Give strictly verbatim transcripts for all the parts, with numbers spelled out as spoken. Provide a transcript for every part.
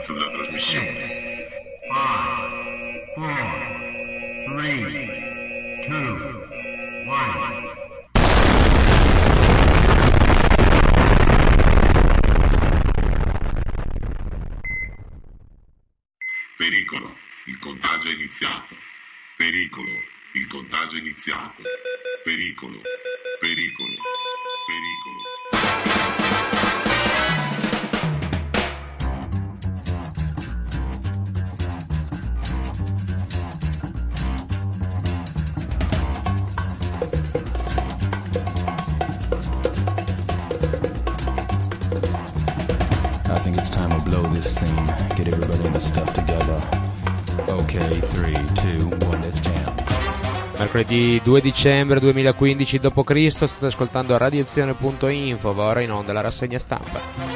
inizio della trasmissione. five, four, three, two, one. Pericolo, il contagio è iniziato. Pericolo, il contagio è iniziato. Pericolo, pericolo, pericolo. I think it's time to blow this scene. Get everybody in the stuff together. Ok, three, two, one, let's jam. Mercoledì due dicembre duemilaquindici dopo Cristo state ascoltando radiazione punto info, va ora in onda la rassegna stampa.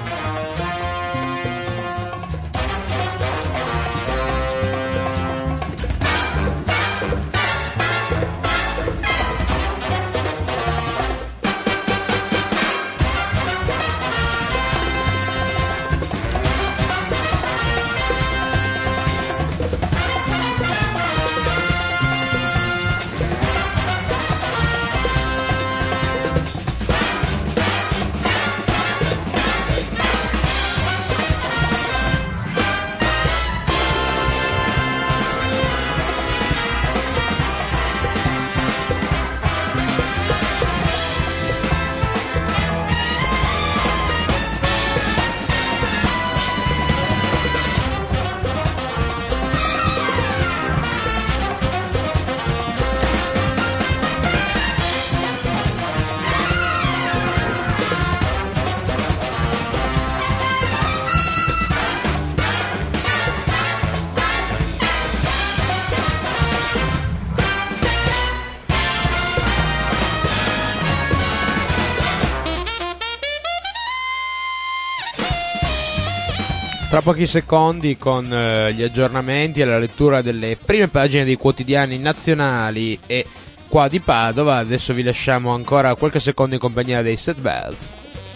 Tra pochi secondi con eh, gli aggiornamenti e la lettura delle prime pagine dei quotidiani nazionali e qua di Padova. Adesso vi lasciamo ancora qualche secondo in compagnia dei Sad Bells.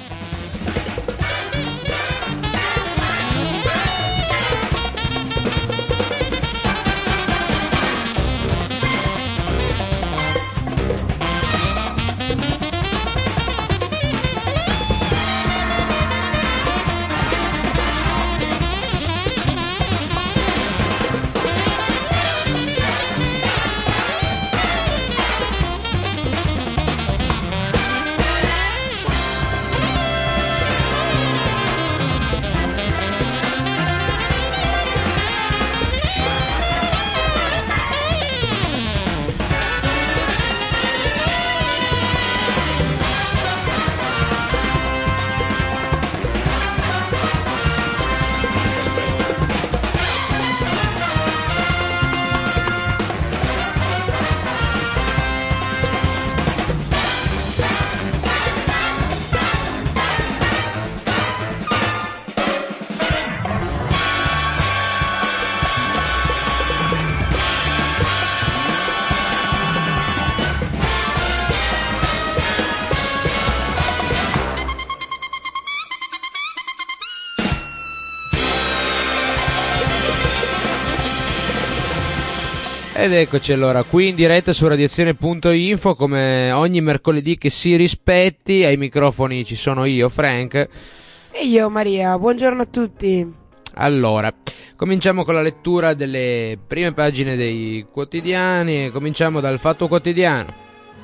Ed eccoci allora qui in diretta su radiazione punto info, come ogni mercoledì che si rispetti. Ai microfoni ci sono io, Frank, e io, Maria. Buongiorno a tutti. Allora, cominciamo con la lettura delle prime pagine dei quotidiani. Cominciamo dal Fatto Quotidiano,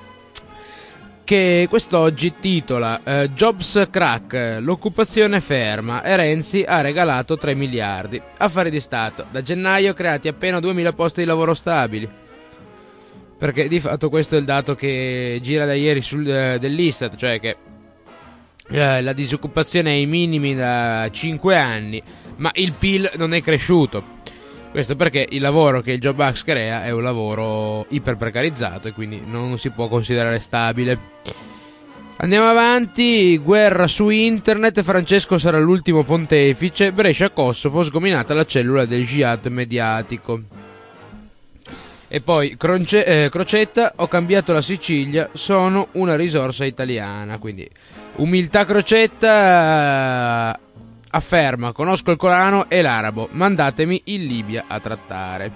che quest'oggi titola eh, Jobs crack, l'occupazione ferma e Renzi ha regalato tre miliardi. Affari di Stato, da gennaio creati appena duemila posti di lavoro stabili. Perché di fatto questo è il dato che gira da ieri sul, eh, dell'Istat, cioè che eh, la disoccupazione è ai minimi da cinque anni, ma il P I L non è cresciuto. Questo perché il lavoro che il Job Act crea è un lavoro iper precarizzato e quindi non si può considerare stabile. Andiamo avanti. Guerra su internet, Francesco sarà l'ultimo pontefice, Brescia-Kosovo, sgominata la cellula del jihad mediatico. E poi Cronce- eh, Crocetta, ho cambiato la Sicilia, sono una risorsa italiana. Quindi umiltà Crocetta, afferma: conosco il Corano e l'arabo, mandatemi in Libia a trattare.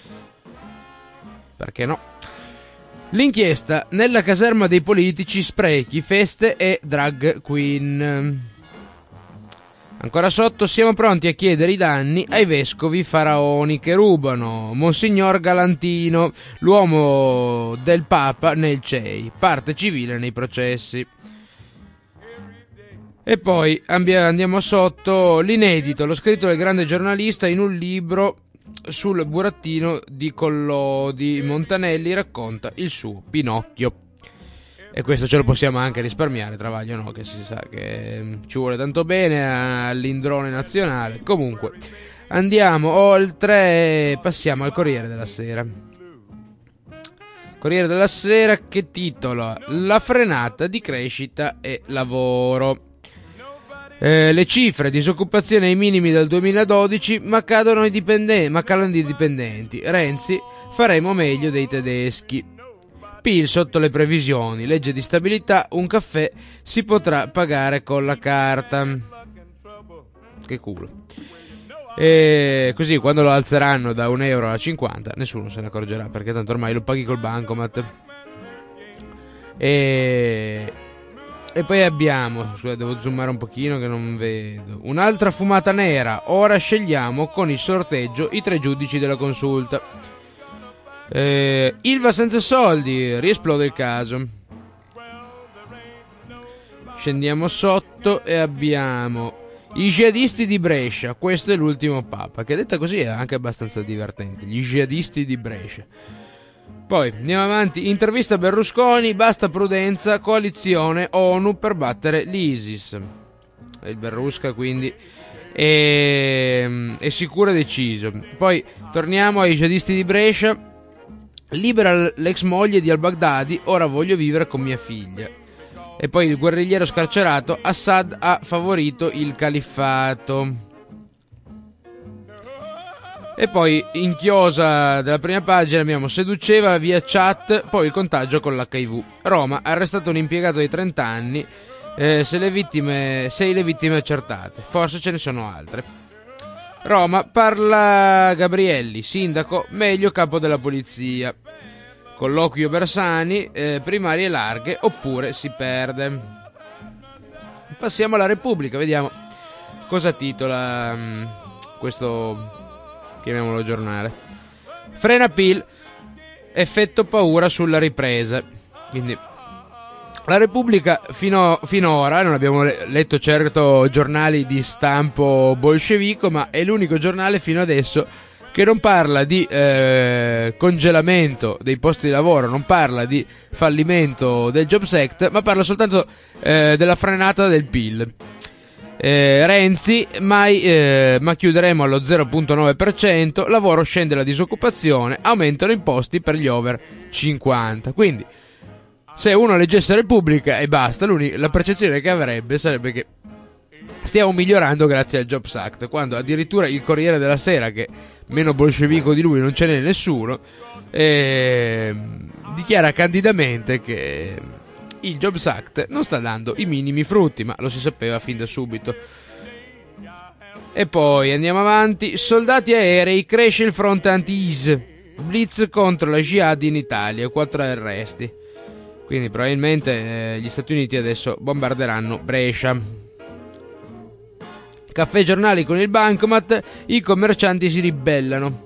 Perché no? L'inchiesta nella caserma dei politici, sprechi, feste e drag queen. Ancora sotto, siamo pronti a chiedere i danni ai vescovi faraoni che rubano. Monsignor Galantino, l'uomo del Papa nel C E I, parte civile nei processi. E poi andiamo sotto, l'inedito, l'ho scritto del grande giornalista in un libro sul burattino di Collodi. Montanelli racconta il suo Pinocchio. E questo ce lo possiamo anche risparmiare, Travaglio, no? Che si sa che ci vuole tanto bene all'indrone nazionale. Comunque, andiamo oltre, passiamo al Corriere della Sera. Corriere della Sera che titola: la frenata di crescita e lavoro. Eh, le cifre, disoccupazione ai minimi dal duemiladodici, ma cadono i dipendenti, ma calano i dipendenti. Renzi, faremo meglio dei tedeschi. P I L sotto le previsioni, legge di stabilità, un caffè si potrà pagare con la carta. Che culo. E così quando lo alzeranno da un euro a cinquanta nessuno se ne accorgerà, perché tanto ormai lo paghi col bancomat. E... E poi abbiamo, scusa, devo zoomare un pochino che non vedo, un'altra fumata nera, ora scegliamo con il sorteggio i tre giudici della consulta. Eh, Ilva senza soldi, riesplode il caso. Scendiamo sotto e abbiamo i jihadisti di Brescia, questo è l'ultimo papa, che detta così è anche abbastanza divertente, gli jihadisti di Brescia. Poi andiamo avanti, intervista a Berlusconi, basta prudenza, coalizione ONU per battere l'ISIS. Il Berlusca quindi è, è sicuro e deciso. Poi torniamo ai jihadisti di Brescia. Libera l'ex moglie di al-Baghdadi, ora voglio vivere con mia figlia. E poi il guerrigliero scarcerato, Assad ha favorito il califfato. E poi in chiosa della prima pagina abbiamo seduceva via chat, poi il contagio con l'H I V. Roma, arrestato un impiegato di trenta anni, eh, se le vittime, sei le vittime accertate, forse ce ne sono altre. Roma, parla Gabrielli, sindaco, meglio capo della polizia. Colloquio Bersani, eh, primarie larghe oppure si perde. Passiamo alla Repubblica, vediamo cosa titola um, questo, chiamiamolo giornale. Frena P I L, effetto paura sulla ripresa. Quindi la Repubblica fino, finora non abbiamo letto certo giornali di stampo bolscevico, ma è l'unico giornale fino adesso che non parla di eh, congelamento dei posti di lavoro, non parla di fallimento del Jobs Act, ma parla soltanto eh, della frenata del P I L. Eh, Renzi, mai, eh, ma chiuderemo allo zero virgola nove per cento, lavoro scende la disoccupazione, aumentano i posti per gli over cinquanta. Quindi se uno leggesse Repubblica e basta, la percezione che avrebbe sarebbe che stiamo migliorando grazie al Jobs Act, quando addirittura il Corriere della Sera, che meno bolscevico di lui non ce n'è nessuno, eh, dichiara candidamente che il Jobs Act non sta dando i minimi frutti, ma lo si sapeva fin da subito. E poi andiamo avanti, soldati aerei, cresce il fronte anti-I S, blitz contro la jihad in Italia, quattro arresti. Quindi probabilmente eh, gli Stati Uniti adesso bombarderanno Brescia. Caffè giornali con il bancomat, i commercianti si ribellano.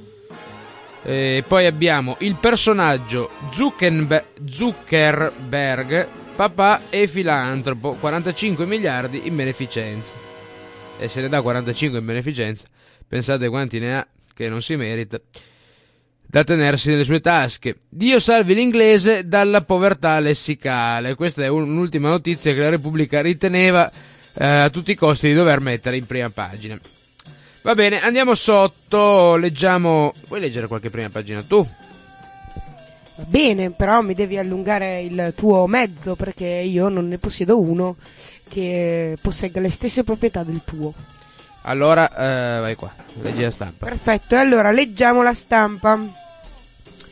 E poi abbiamo il personaggio Zuckerberg, Zuckerberg, papà e filantropo, quarantacinque miliardi in beneficenza. E se ne dà quarantacinque in beneficenza, pensate quanti ne ha che non si merita, da tenersi nelle sue tasche. Dio salvi l'inglese dalla povertà lessicale. Questa è un'ultima notizia che la Repubblica riteneva eh, a tutti i costi di dover mettere in prima pagina. Va bene, andiamo sotto, leggiamo... Vuoi leggere qualche prima pagina tu? Va bene, però mi devi allungare il tuo mezzo, perché io non ne possiedo uno che possegga le stesse proprietà del tuo. Allora, eh, vai qua, leggi la stampa. Perfetto, e allora leggiamo la stampa,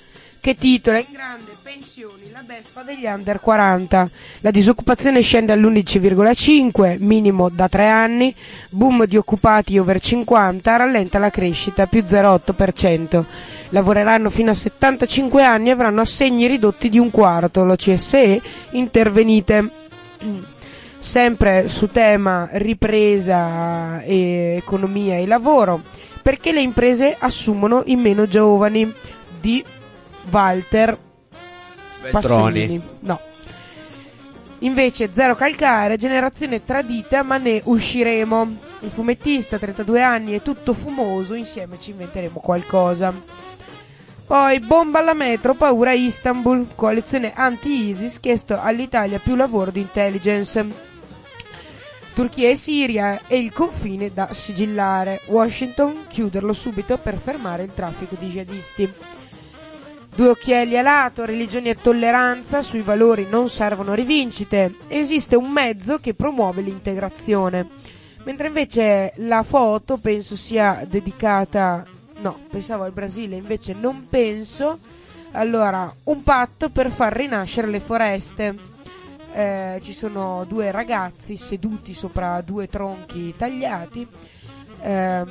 che titola in grande pensioni la beffa degli under quaranta. La disoccupazione scende all'undici virgola cinque, minimo da tre anni, boom di occupati over cinquanta, rallenta la crescita, più zero virgola otto per cento. Lavoreranno fino a settantacinque anni e avranno assegni ridotti di un quarto. L'O C S E intervenite. Sempre su tema ripresa e economia e lavoro, perché le imprese assumono i meno giovani, di Walter Passolini. No. Invece zero calcare, generazione tradita, ma ne usciremo. Il fumettista, trentadue anni, è tutto fumoso, insieme ci inventeremo qualcosa. Poi bomba alla metro, paura Istanbul, coalizione anti-ISIS, chiesto all'Italia più lavoro di intelligence. Turchia e Siria e il confine da sigillare. Washington, chiuderlo subito per fermare il traffico di jihadisti. Due occhielli a lato, religioni e tolleranza, sui valori non servono rivincite. Esiste un mezzo che promuove l'integrazione. Mentre invece la foto penso sia dedicata... No, pensavo al Brasile, invece non penso. Allora, un patto per far rinascere le foreste. Eh, ci sono due ragazzi seduti sopra due tronchi tagliati, ehm,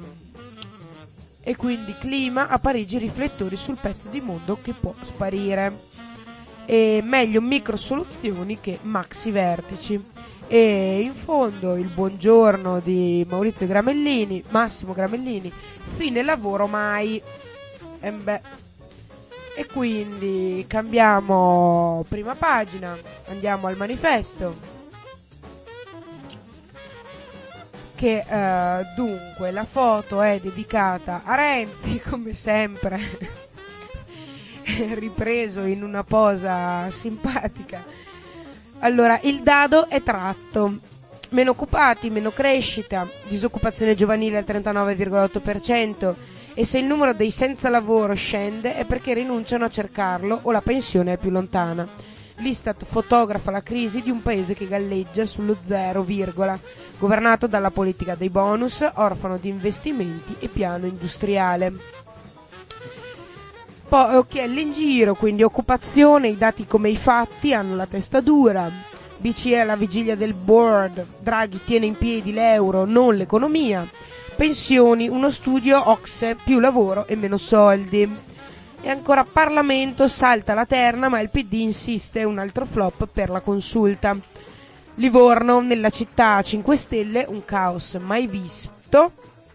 e quindi clima a Parigi, riflettori sul pezzo di mondo che può sparire, e meglio micro soluzioni che maxi vertici. E in fondo il buongiorno di Maurizio Gramellini, Massimo Gramellini, fine lavoro mai. E beh, E quindi cambiamo prima pagina, andiamo al manifesto, che eh, dunque la foto è dedicata a Renzi, come sempre, ripreso in una posa simpatica. Allora, il dado è tratto, meno occupati, meno crescita, disoccupazione giovanile al trentanove virgola otto per cento, e se il numero dei senza lavoro scende è perché rinunciano a cercarlo o la pensione è più lontana. L'Istat fotografa la crisi di un paese che galleggia sullo zero, virgola, governato dalla politica dei bonus, orfano di investimenti e piano industriale. Poi occhielli in giro, quindi occupazione, i dati come i fatti hanno la testa dura. B C E alla vigilia del board, Draghi tiene in piedi l'euro, non l'economia. Pensioni, uno studio O C S E, più lavoro e meno soldi. E ancora Parlamento, salta la terna ma il P D insiste, un altro flop per la consulta. Livorno, nella città cinque Stelle, un caos mai visto.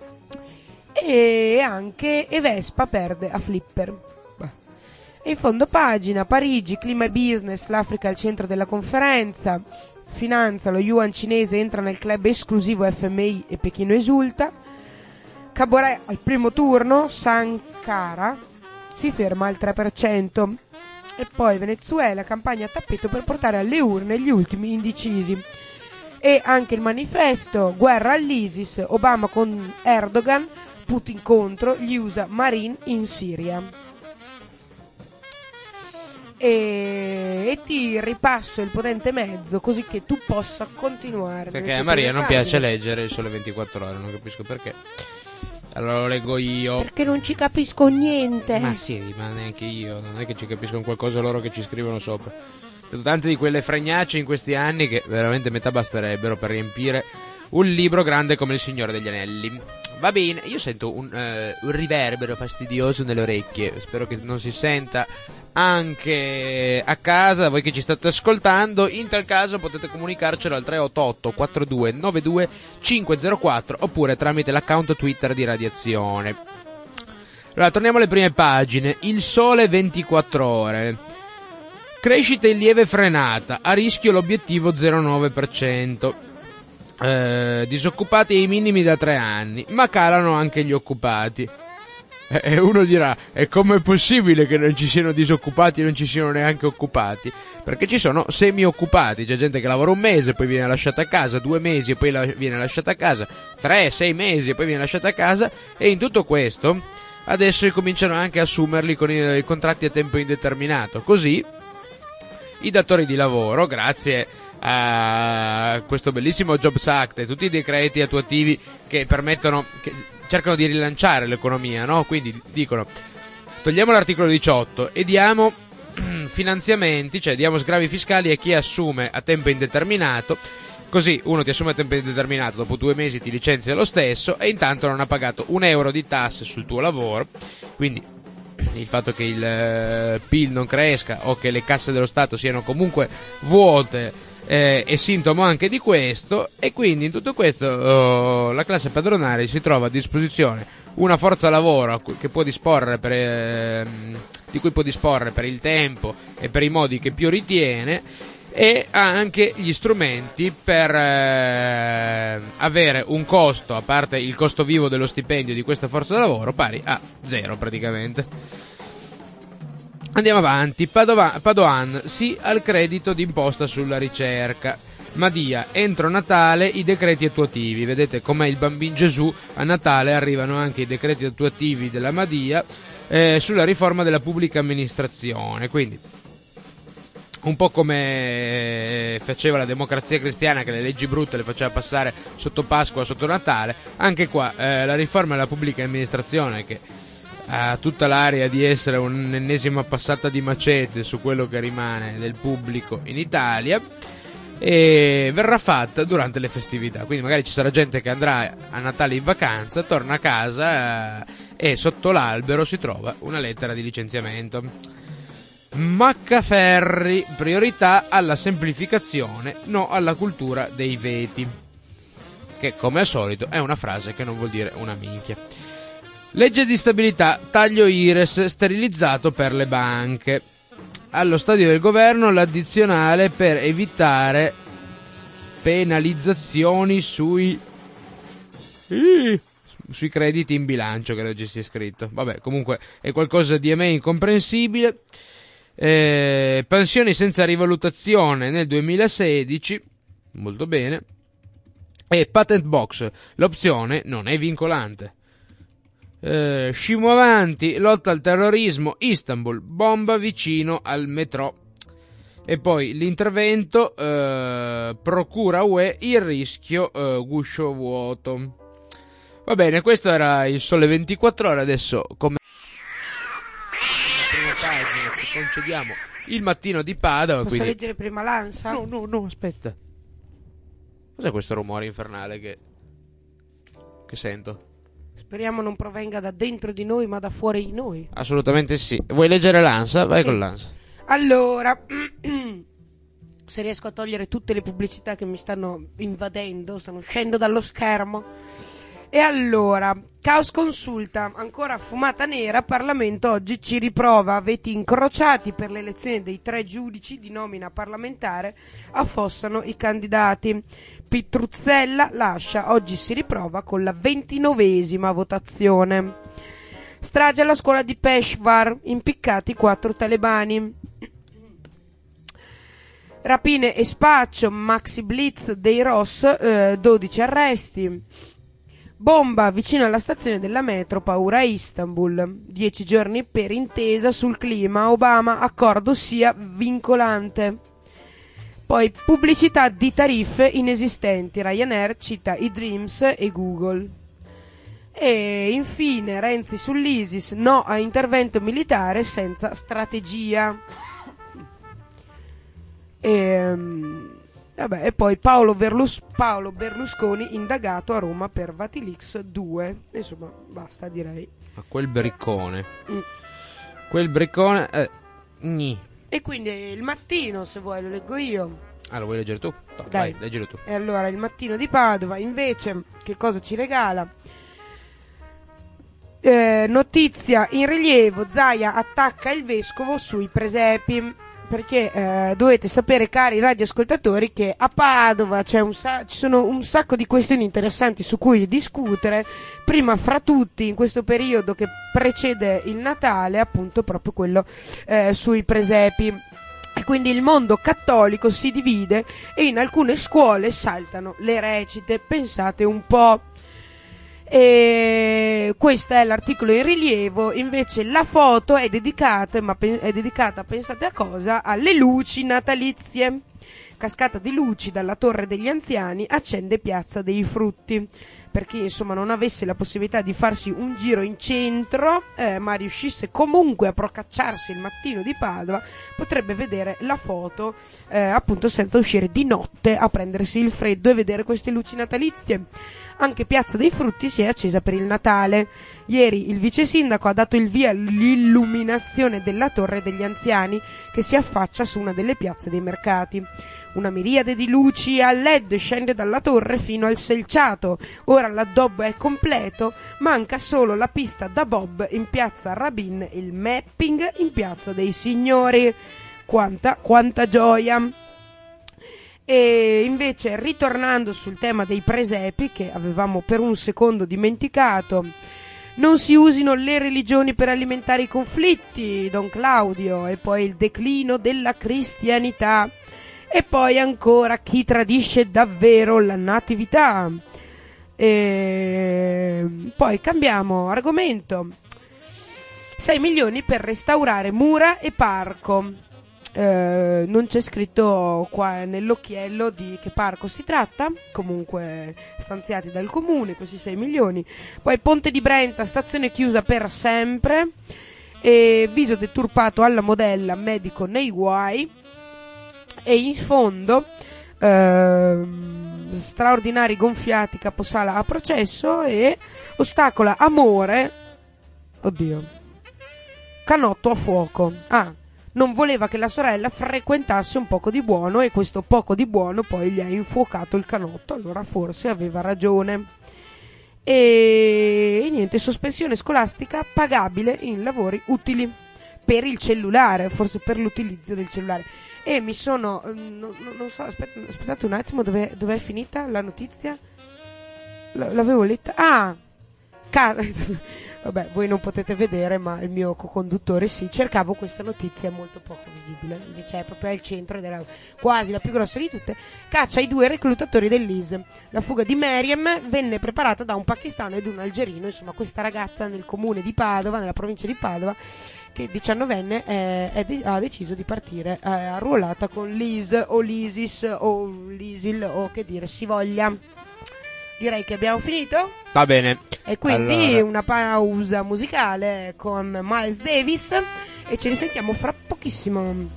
E anche e Vespa perde a Flipper. E in fondo pagina, Parigi, clima e business, l'Africa al centro della conferenza. Finanza, lo yuan cinese entra nel club esclusivo F M I e Pechino esulta. Caboret al primo turno, Sankara si ferma al tre per cento. E poi Venezuela, campagna a tappeto per portare alle urne gli ultimi indecisi. E anche il manifesto, guerra all'ISIS, Obama con Erdogan, Putin contro, gli U S A Marine in Siria. E, e ti ripasso il potente mezzo così che tu possa continuare. Perché a Maria non piace leggere il Sole ventiquattro Ore, non capisco perché. Allora lo leggo io. Perché non ci capisco niente. Ma sì, ma neanche io. Non è che ci capiscono qualcosa loro che ci scrivono sopra. Vedo tante di quelle fregnacce in questi anni che veramente metà basterebbero per riempire un libro grande come Il Signore degli Anelli. Va bene, io sento un, uh, un riverbero fastidioso nelle orecchie. Spero che non si senta anche a casa, voi che ci state ascoltando. In tal caso potete comunicarcelo al tre otto otto quattro due nove due cinque zero quattro oppure tramite l'account Twitter di Radiazione. Allora, torniamo alle prime pagine. Il Sole ventiquattro Ore. Crescita in lieve frenata, a rischio l'obiettivo zero virgola nove per cento. Eh, disoccupati ai minimi da tre anni, ma calano anche gli occupati. E uno dirà, e com'è possibile che non ci siano disoccupati e non ci siano neanche occupati? Perché ci sono semi-occupati, c'è gente che lavora un mese, poi viene lasciata a casa, due mesi e poi la- viene lasciata a casa, tre, sei mesi e poi viene lasciata a casa, e in tutto questo adesso cominciano anche a assumerli con i, i contratti a tempo indeterminato. Così i datori di lavoro, grazie a questo bellissimo Jobs Act e tutti i decreti attuativi che permettono, che cercano di rilanciare l'economia, no? Quindi dicono, togliamo l'articolo diciotto e diamo finanziamenti, cioè diamo sgravi fiscali a chi assume a tempo indeterminato, così uno ti assume a tempo indeterminato, dopo due mesi ti licenzia lo stesso e intanto non ha pagato un euro di tasse sul tuo lavoro, quindi il fatto che il P I L non cresca o che le casse dello Stato siano comunque vuote eh, è sintomo anche di questo, e quindi in tutto questo oh, la classe padronale si trova a disposizione una forza lavoro che può disporre per, eh, di cui può disporre per il tempo e per i modi che più ritiene, e ha anche gli strumenti per eh, avere un costo, a parte il costo vivo dello stipendio di questa forza lavoro, pari a zero praticamente. Andiamo avanti. Padova- Padoan sì al credito d'imposta sulla ricerca. Madia, entro Natale i decreti attuativi. Vedete com'è il bambino Gesù, a Natale arrivano anche i decreti attuativi della Madia eh, sulla riforma della pubblica amministrazione, quindi un po' come faceva la Democrazia Cristiana, che le leggi brutte le faceva passare sotto Pasqua, sotto Natale. Anche qua eh, la riforma della pubblica amministrazione, che ha tutta l'aria di essere un'ennesima passata di macete su quello che rimane del pubblico in Italia, e verrà fatta durante le festività, quindi magari ci sarà gente che andrà a Natale in vacanza, torna a casa eh, e sotto l'albero si trova una lettera di licenziamento. Maccaferri, priorità alla semplificazione, no alla cultura dei veti, che come al solito è una frase che non vuol dire una minchia. Legge di stabilità, taglio I R E S sterilizzato per le banche. Allo stadio del governo l'addizionale per evitare penalizzazioni sui sui crediti in bilancio, credo ci sia scritto. Vabbè, comunque è qualcosa di a me incomprensibile. Eh, pensioni senza rivalutazione nel duemilasedici, molto bene. E patent box, l'opzione non è vincolante. Eh, scimo avanti, lotta al terrorismo, Istanbul, bomba vicino al metro. E poi l'intervento, eh, procura U E, il rischio eh, guscio vuoto. Va bene, questo era il Sole ventiquattro Ore. Adesso, come prima pagina, ci concediamo il Mattino di Padova. Posso quindi... leggere prima l'Ansa? No, no, no, aspetta. Cos'è questo rumore infernale che che sento? Speriamo non provenga da dentro di noi, ma da fuori di noi. Assolutamente sì. Vuoi leggere l'Ansa? Vai sì. con l'Ansa. Allora, se riesco a togliere tutte le pubblicità che mi stanno invadendo, stanno uscendo dallo schermo. E allora, Caos Consulta, ancora fumata nera, Parlamento oggi ci riprova, veti incrociati per l'elezione dei tre giudici di nomina parlamentare, affossano i candidati. Pitruzzella lascia, oggi si riprova con la ventinovesima votazione. Strage alla scuola di Peshawar, impiccati quattro talebani. Rapine e spaccio, maxi blitz dei Ross, eh, dodici arresti. Bomba vicino alla stazione della metro, paura a Istanbul. Dieci giorni per intesa sul clima, Obama, accordo sia vincolante. Poi pubblicità di tariffe inesistenti, Ryanair cita i Dreams e Google. E infine Renzi sull'ISIS, no a intervento militare senza strategia. E, vabbè, e poi Paolo, Berlus- Paolo Berlusconi indagato a Roma per Vatilix due. Insomma, basta, direi. Ma quel briccone. Mm. Quel briccone... Eh, gni. E quindi il mattino, se vuoi, lo leggo io. Ah, lo vuoi leggere tu? No, Dai. vai, leggilo tu. E allora, il Mattino di Padova, invece, che cosa ci regala? Eh, notizia in rilievo, Zaia attacca il vescovo sui presepi. Perché eh, dovete sapere, cari radioascoltatori, che a Padova c'è un sa- ci sono un sacco di questioni interessanti su cui discutere. Prima fra tutti, in questo periodo che precede il Natale, appunto proprio quello eh, sui presepi. E quindi il mondo cattolico si divide e in alcune scuole saltano le recite, pensate un po'. E questo è l'articolo in rilievo. Invece la foto è dedicata, ma pe- è dedicata, pensate a cosa? Alle luci natalizie. Cascata di luci dalla Torre degli Anziani accende Piazza dei Frutti. per chi insomma non avesse la possibilità di farsi un giro in centro, eh, ma riuscisse comunque a procacciarsi il mattino di Padova, potrebbe vedere la foto eh, appunto senza uscire di notte a prendersi il freddo e vedere queste luci natalizie. Anche Piazza dei Frutti si è accesa per il Natale. Ieri il vice sindaco ha dato il via all'illuminazione della Torre degli Anziani, che si affaccia su una delle piazze dei mercati. Una miriade di luci a led scende dalla torre fino al selciato. Ora l'addobbo è completo, manca solo la pista da bob in piazza Rabin e il mapping in piazza dei Signori. Quanta, quanta gioia! E invece, ritornando sul tema dei presepi, che avevamo per un secondo dimenticato, non si usino le religioni per alimentare i conflitti, Don Claudio, e poi il declino della cristianità, e poi ancora chi tradisce davvero la natività. E poi cambiamo argomento. sei milioni per restaurare mura e parco. Eh, non c'è scritto qua nell'occhiello di che parco si tratta, comunque stanziati dal comune questi sei milioni. Poi Ponte di Brenta, stazione chiusa per sempre, e viso deturpato alla modella, medico nei guai. E in fondo ehm, straordinari gonfiati, caposala a processo, e ostacola amore, oddio, canotto a fuoco. Ah, non voleva che la sorella frequentasse un poco di buono, e questo poco di buono poi gli ha infuocato il canotto, allora forse aveva ragione. E, e niente, sospensione scolastica pagabile in lavori utili per il cellulare, forse per l'utilizzo del cellulare. E mi sono, non, non so, aspetta, aspettate un attimo, dove è finita la notizia? L- l'avevo letta, ah, ca- vabbè, voi non potete vedere, ma il mio co-conduttore sì. Cercavo questa notizia molto poco visibile, invece è proprio al centro ed era quasi la più grossa di tutte. Caccia i due reclutatori dell'I S. La fuga di Meriem venne preparata da un pakistano ed un algerino. Insomma, questa ragazza nel comune di Padova, nella provincia di Padova, che diciannovenne è, è de- ha deciso di partire eh, arruolata con l'I S o l'ISIS o l'ISIL o che dire si voglia. Direi che abbiamo finito. Va bene. E quindi allora, una pausa musicale con Miles Davis e ci risentiamo fra pochissimo.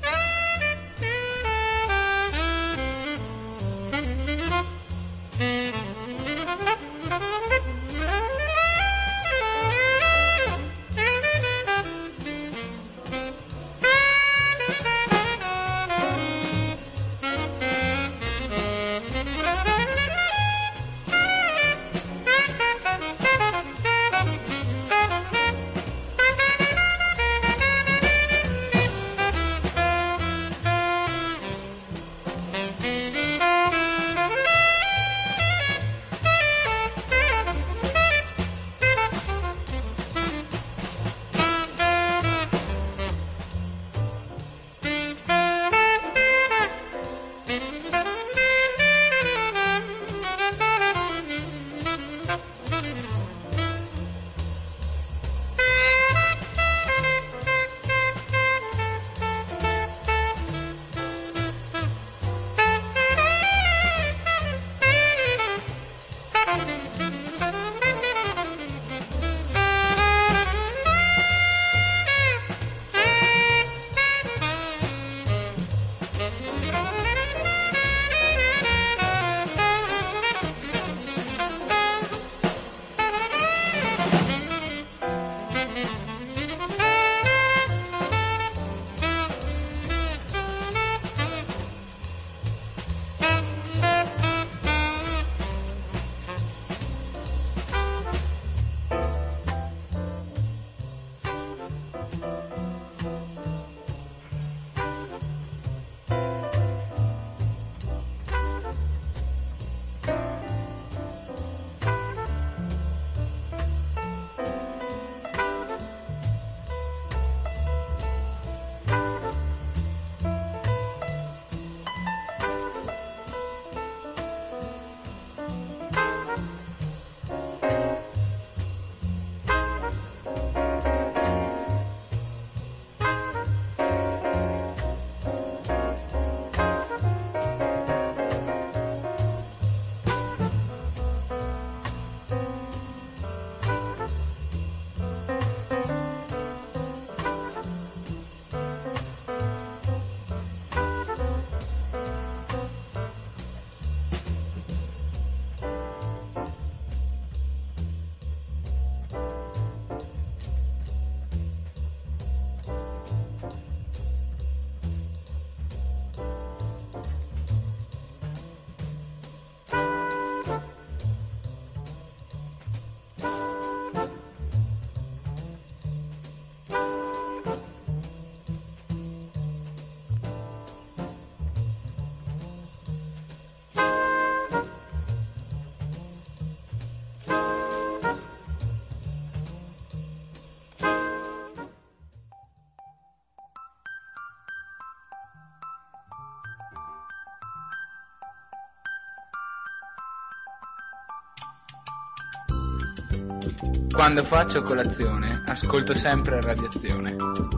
Quando faccio colazione, ascolto sempre Radiazione.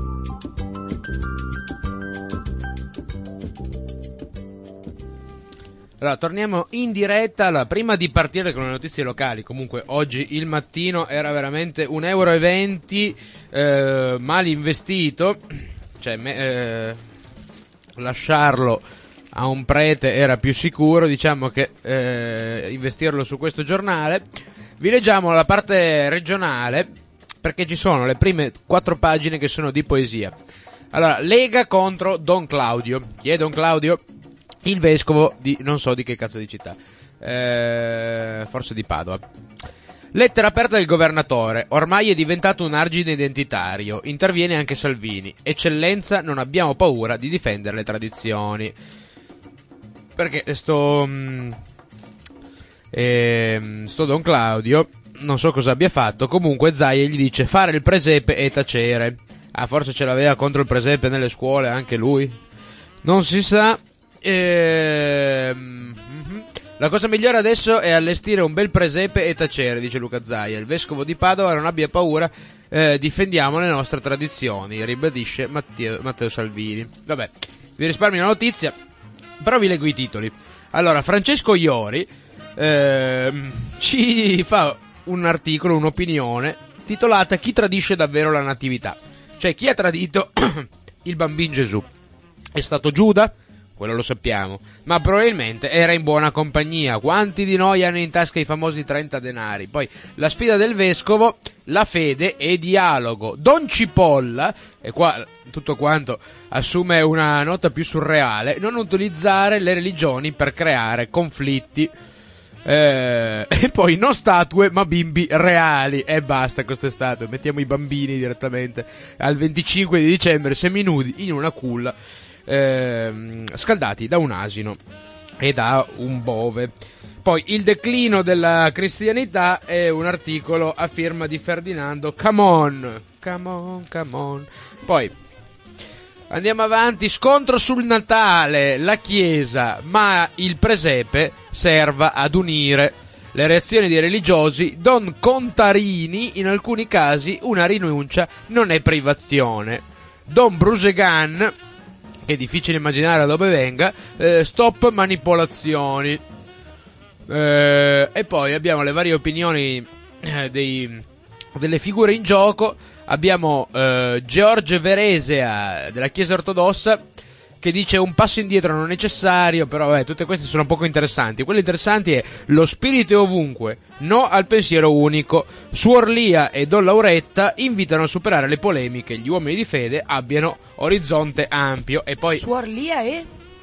Allora, torniamo in diretta. Allora, prima di partire con le notizie locali, comunque oggi il mattino era veramente un euro e venti eh, mal investito, cioè me, eh, lasciarlo a un prete era più sicuro, diciamo, che eh, investirlo su questo giornale. Vi leggiamo la parte regionale, perché ci sono le prime quattro pagine che sono di poesia. Allora, Lega contro Don Claudio. Chi è Don Claudio? Il vescovo di non so di che cazzo di città, eh, forse di Padova. Lettera aperta del governatore, ormai è diventato un argine identitario, interviene anche Salvini. Eccellenza, non abbiamo paura di difendere le tradizioni. Perché sto, eh, sto Don Claudio, non so cosa abbia fatto, comunque Zaia gli dice fare il presepe e tacere. Ah, forse ce l'aveva contro il presepe nelle scuole anche lui? Non si sa. Ehm, La cosa migliore adesso è allestire un bel presepe e tacere, dice Luca Zaia. Il vescovo di Padova non abbia paura, eh, difendiamo le nostre tradizioni, ribadisce Matteo, Matteo Salvini. Vabbè, vi risparmio la notizia, però vi leggo i titoli. Allora, Francesco Iori ehm, ci fa un articolo, un'opinione titolata Chi tradisce davvero la natività? Cioè, chi ha tradito il bambino Gesù? È stato Giuda? Quello lo sappiamo, ma probabilmente era in buona compagnia. Quanti di noi hanno in tasca i famosi trenta denari? Poi la sfida del vescovo, la fede e dialogo. Don Cipolla, e qua tutto quanto assume una nota più surreale, non utilizzare le religioni per creare conflitti. Eh, e poi non statue ma bimbi reali. E basta quest'estate, mettiamo i bambini direttamente al venticinque di dicembre seminudi in una culla, Eh, scaldati da un asino e da un bove. Poi il declino della cristianità è un articolo a firma di Ferdinando Come on, come on, come on. Poi andiamo avanti, scontro sul Natale, la Chiesa ma il presepe serva ad unire. Le reazioni dei religiosi, Don Contarini, in alcuni casi una rinuncia non è privazione. Don Brusegan, che è difficile immaginare da dove venga, eh, stop manipolazioni. Eh, e poi abbiamo le varie opinioni eh, dei, delle figure in gioco. Abbiamo eh, George Veresea della Chiesa Ortodossa che dice un passo indietro non necessario, però eh, tutte queste sono poco interessanti. Quelle interessanti è lo spirito è ovunque, no al pensiero unico. Suor Lia e Don Lauretta invitano a superare le polemiche, gli uomini di fede abbiano orizzonte ampio. E poi Suor Lia e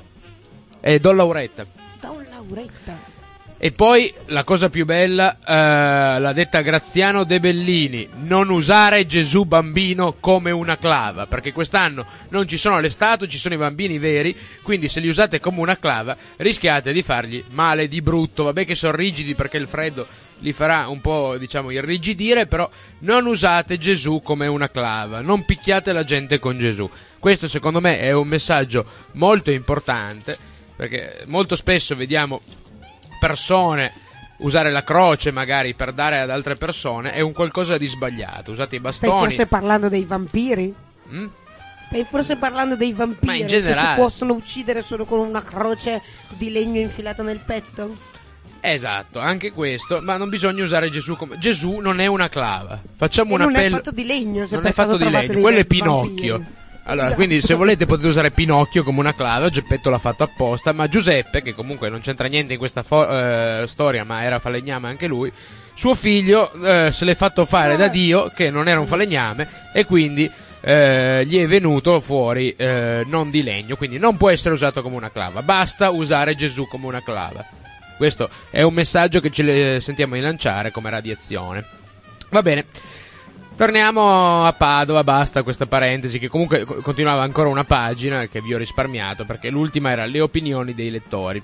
e Don Lauretta. Don Lauretta. E poi la cosa più bella, eh, l'ha detta Graziano De Bellini: non usare Gesù bambino come una clava, perché quest'anno non ci sono le statue, ci sono i bambini veri, quindi se li usate come una clava rischiate di fargli male di brutto. Vabbè che sono rigidi perché il freddo li farà un po', diciamo, irrigidire, però non usate Gesù come una clava, non picchiate la gente con Gesù. Questo secondo me è un messaggio molto importante, perché molto spesso vediamo persone usare la croce magari per dare ad altre persone, è un qualcosa di sbagliato. Usate i bastoni. Stai forse parlando dei vampiri? Mm? Stai forse parlando dei vampiri? Ma in generale, che si possono uccidere solo con una croce di legno infilata nel petto? Esatto, anche questo, ma non bisogna usare Gesù come... Gesù non è una clava. Facciamo e un non appello. Non è fatto di legno, se non per è fatto caso di legno, trovate quello è dei Pinocchio. vampiri. Allora, Esatto. quindi se volete potete usare Pinocchio come una clava. Geppetto l'ha fatto apposta, ma Giuseppe, che comunque non c'entra niente in questa fo- eh, storia, ma era falegname anche lui, suo figlio eh, se l'è fatto fare da Dio che non era un falegname e quindi eh, gli è venuto fuori eh, non di legno, quindi non può essere usato come una clava. Basta usare Gesù come una clava. Questo è un messaggio che ce le sentiamo di lanciare come Radiazione. Va bene. Torniamo a Padova, basta questa parentesi, che comunque continuava ancora una pagina che vi ho risparmiato perché l'ultima era le opinioni dei lettori.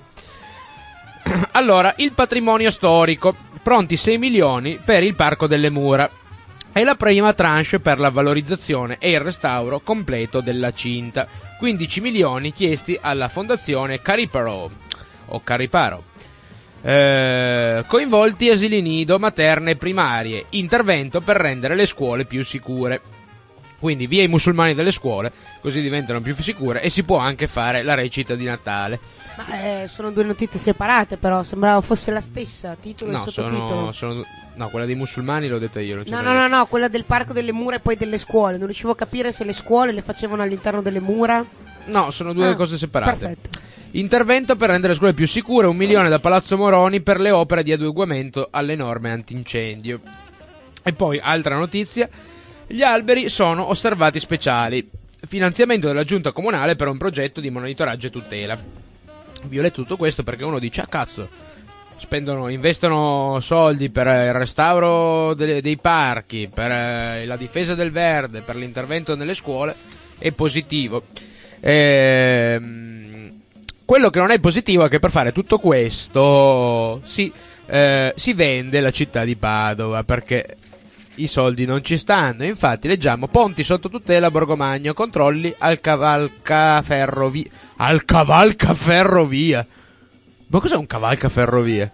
Allora, il patrimonio storico, pronti sei milioni per il Parco delle Mura. È la prima tranche per la valorizzazione e il restauro completo della cinta, quindici milioni chiesti alla fondazione Cariparo o Cariparo. Eh, coinvolti asili nido, materne e primarie. Intervento per rendere le scuole più sicure. Quindi via i musulmani dalle scuole, così diventano più sicure, e si può anche fare la recita di Natale. Ma eh, sono due notizie separate, però sembrava fosse la stessa, titolo No, e sottotitolo. sono, sono, no, quella dei musulmani l'ho detta io. Non c'è No, da no, no, dire. no, quella del parco delle mura e poi delle scuole. Non riuscivo a capire se le scuole le facevano all'interno delle mura. No, sono due Ah, cose separate. Perfetto. Intervento per rendere le scuole più sicure, un milione da Palazzo Moroni per le opere di adeguamento alle norme antincendio. E poi, altra notizia, gli alberi sono osservati speciali. Finanziamento della giunta comunale per un progetto di monitoraggio e tutela. Vi ho letto tutto questo perché uno dice, ah cazzo, spendono, investono soldi per il restauro dei, dei parchi, per eh, la difesa del verde, per l'intervento nelle scuole, è positivo. Ehm, quello che non è positivo è che per fare tutto questo si, eh, si vende la città di Padova, perché i soldi non ci stanno. Infatti leggiamo: ponti sotto tutela, Borgomagno, controlli al cavalcaferrovia. Al cavalcaferrovia. Ma cos'è un cavalcaferrovia?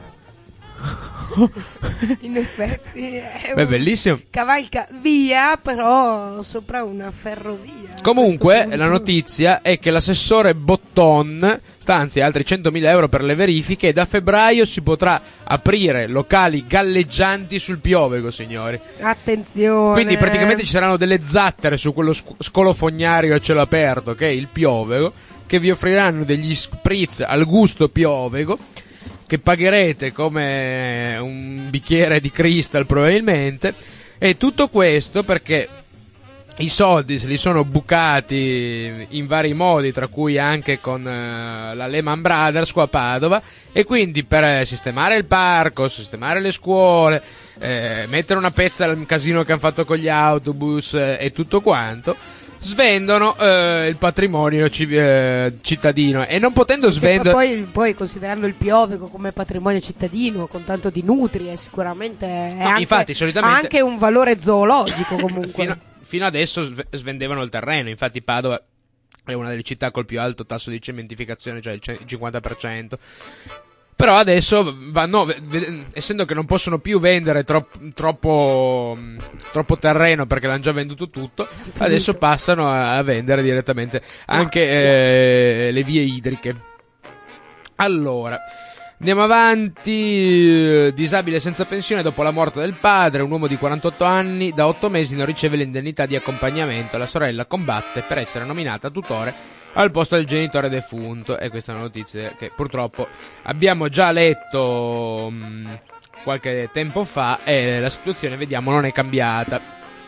In effetti è Beh, un bellissimo. cavalca via, però sopra una ferrovia. Comunque Questo la punto. notizia è che l'assessore Botton stanzia altri centomila euro per le verifiche e da febbraio si potrà aprire locali galleggianti sul Piovego, signori. Attenzione. Quindi praticamente ci saranno delle zattere su quello sc- scolofognario a cielo aperto che è il Piovego, che vi offriranno degli spritz al gusto Piovego, che pagherete come un bicchiere di Crystal probabilmente. E tutto questo perché i soldi se li sono bucati in vari modi, tra cui anche con uh, la Lehman Brothers qua a Padova, e quindi per eh, sistemare il parco, sistemare le scuole, eh, mettere una pezza al casino che hanno fatto con gli autobus eh, e tutto quanto, svendono eh, il patrimonio ci- eh, cittadino, e non potendo Sì, svendere... poi, poi considerando il Piovego come patrimonio cittadino con tanto di nutrie, sicuramente è No, anche, infatti, solitamente- ha anche un valore zoologico comunque. fino, fino adesso sve- svendevano il terreno. Infatti Padova è una delle città col più alto tasso di cementificazione, cioè il ce- il cinquanta per cento. Però adesso vanno, v- v- essendo che non possono più vendere tro- troppo, mh, troppo terreno perché l'hanno già venduto tutto, Finito. adesso passano a, a vendere direttamente anche eh, le vie idriche. Allora, andiamo avanti. Disabile senza pensione dopo la morte del padre, un uomo di quarantotto anni da otto mesi non riceve l'indennità di accompagnamento. La sorella combatte per essere nominata tutore al posto del genitore defunto. E questa è una notizia che purtroppo abbiamo già letto mh, qualche tempo fa, e la situazione, vediamo, non è cambiata.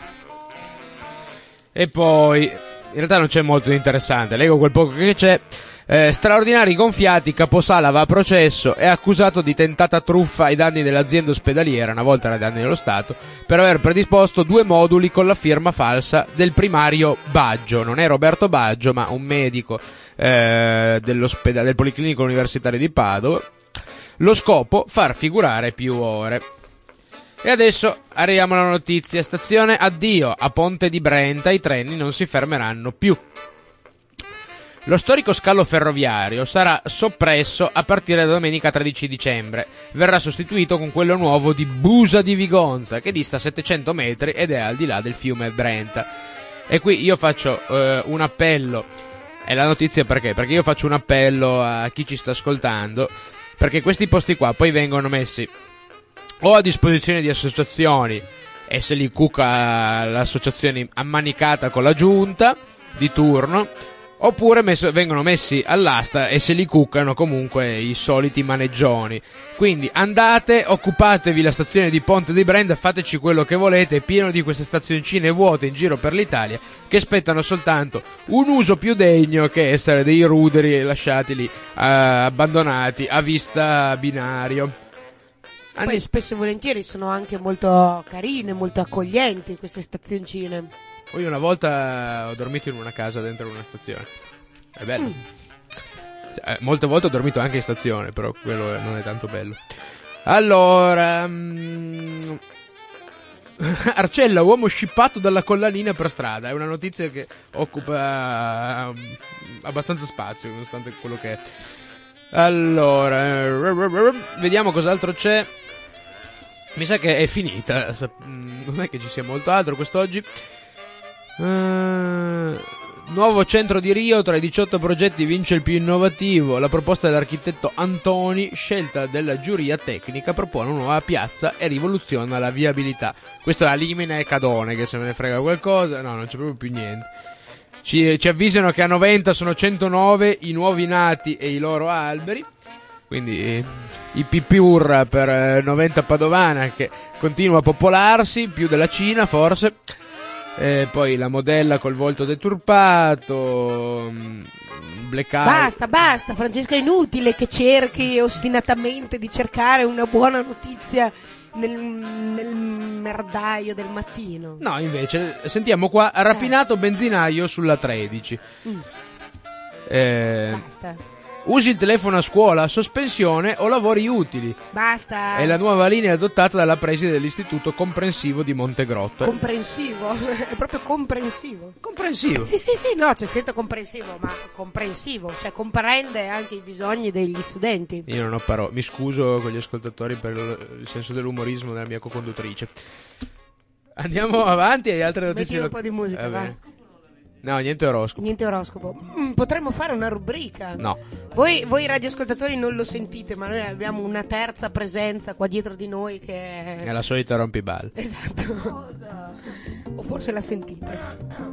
E poi in realtà non c'è molto di interessante, leggo quel poco che c'è. Eh, straordinari gonfiati, Caposala va a processo, è accusato di tentata truffa ai danni dell'azienda ospedaliera, una volta ai danni dello Stato, per aver predisposto due moduli con la firma falsa del primario Baggio. Non è Roberto Baggio, ma un medico eh, dell'ospedale, del Policlinico Universitario di Padova. Lo scopo: far figurare più ore. E adesso arriviamo alla notizia. Stazione addio, a Ponte di Brenta i treni non si fermeranno più. Lo storico scalo ferroviario sarà soppresso a partire da domenica tredici dicembre. Verrà sostituito con quello nuovo di Busa di Vigonza, che dista settecento metri ed è al di là del fiume Brenta. E qui io faccio eh, un appello. E la notizia perché? Perché io faccio un appello a chi ci sta ascoltando, perché questi posti qua poi vengono messi o a disposizione di associazioni e se li cuca l'associazione ammanicata con la giunta di turno, oppure messo, vengono messi all'asta e se li cuccano comunque i soliti maneggioni. Quindi andate, occupatevi la stazione di Ponte di Brenta, fateci quello che volete. È pieno di queste stazioncine vuote in giro per l'Italia che aspettano soltanto un uso più degno che essere dei ruderi lasciati lì, eh, abbandonati a vista binario. Poi Andi- spesso e volentieri sono anche molto carine, molto accoglienti queste stazioncine. Poi una volta ho dormito in una casa dentro una stazione. È bello. Mm. Cioè, eh, molte volte ho dormito anche in stazione, però quello non è tanto bello. Allora, mm, Arcella, uomo scippato dalla collanina per strada. È una notizia che occupa uh, abbastanza spazio, nonostante quello che è. Allora, eh, vediamo cos'altro c'è. Mi sa che è finita. Non è che ci sia molto altro quest'oggi. Uh, nuovo centro di Rio, tra i diciotto progetti vince il più innovativo. La proposta dell'architetto Antoni, scelta della giuria tecnica, propone una nuova piazza e rivoluziona la viabilità. Questo è Alimina e Cadone, che se me ne frega qualcosa. No, non c'è proprio più niente. Ci, ci avvisano che a novanta sono centonove i nuovi nati e i loro alberi. Quindi eh, i pipurra per eh, novanta Padovana, che continua a popolarsi, più della Cina forse. E poi la modella col volto deturpato, Black Eye. Basta, basta, Francesco, è inutile che cerchi ostinatamente di cercare una buona notizia nel, nel merdaio del mattino. No, invece, sentiamo qua, rapinato benzinaio sulla tredici. Mm. Eh, Basta. Usi il telefono a scuola, sospensione o lavori utili. Basta. È la nuova linea adottata dalla preside dell'Istituto Comprensivo di Montegrotto. Comprensivo, è proprio comprensivo. Comprensivo? Sì, sì, sì, no, c'è scritto comprensivo, ma comprensivo, cioè comprende anche i bisogni degli studenti. Io non ho parole, mi scuso con gli ascoltatori per il senso dell'umorismo della mia co-conduttrice. Andiamo avanti, hai altre notizie? Metti un po' di musica, va. va. No, niente oroscopo. Niente oroscopo. Mm, potremmo fare una rubrica. No. Voi, voi radioascoltatori non lo sentite, ma noi abbiamo una terza presenza qua dietro di noi che è... È la solita rompiballe. Esatto. O forse la sentite.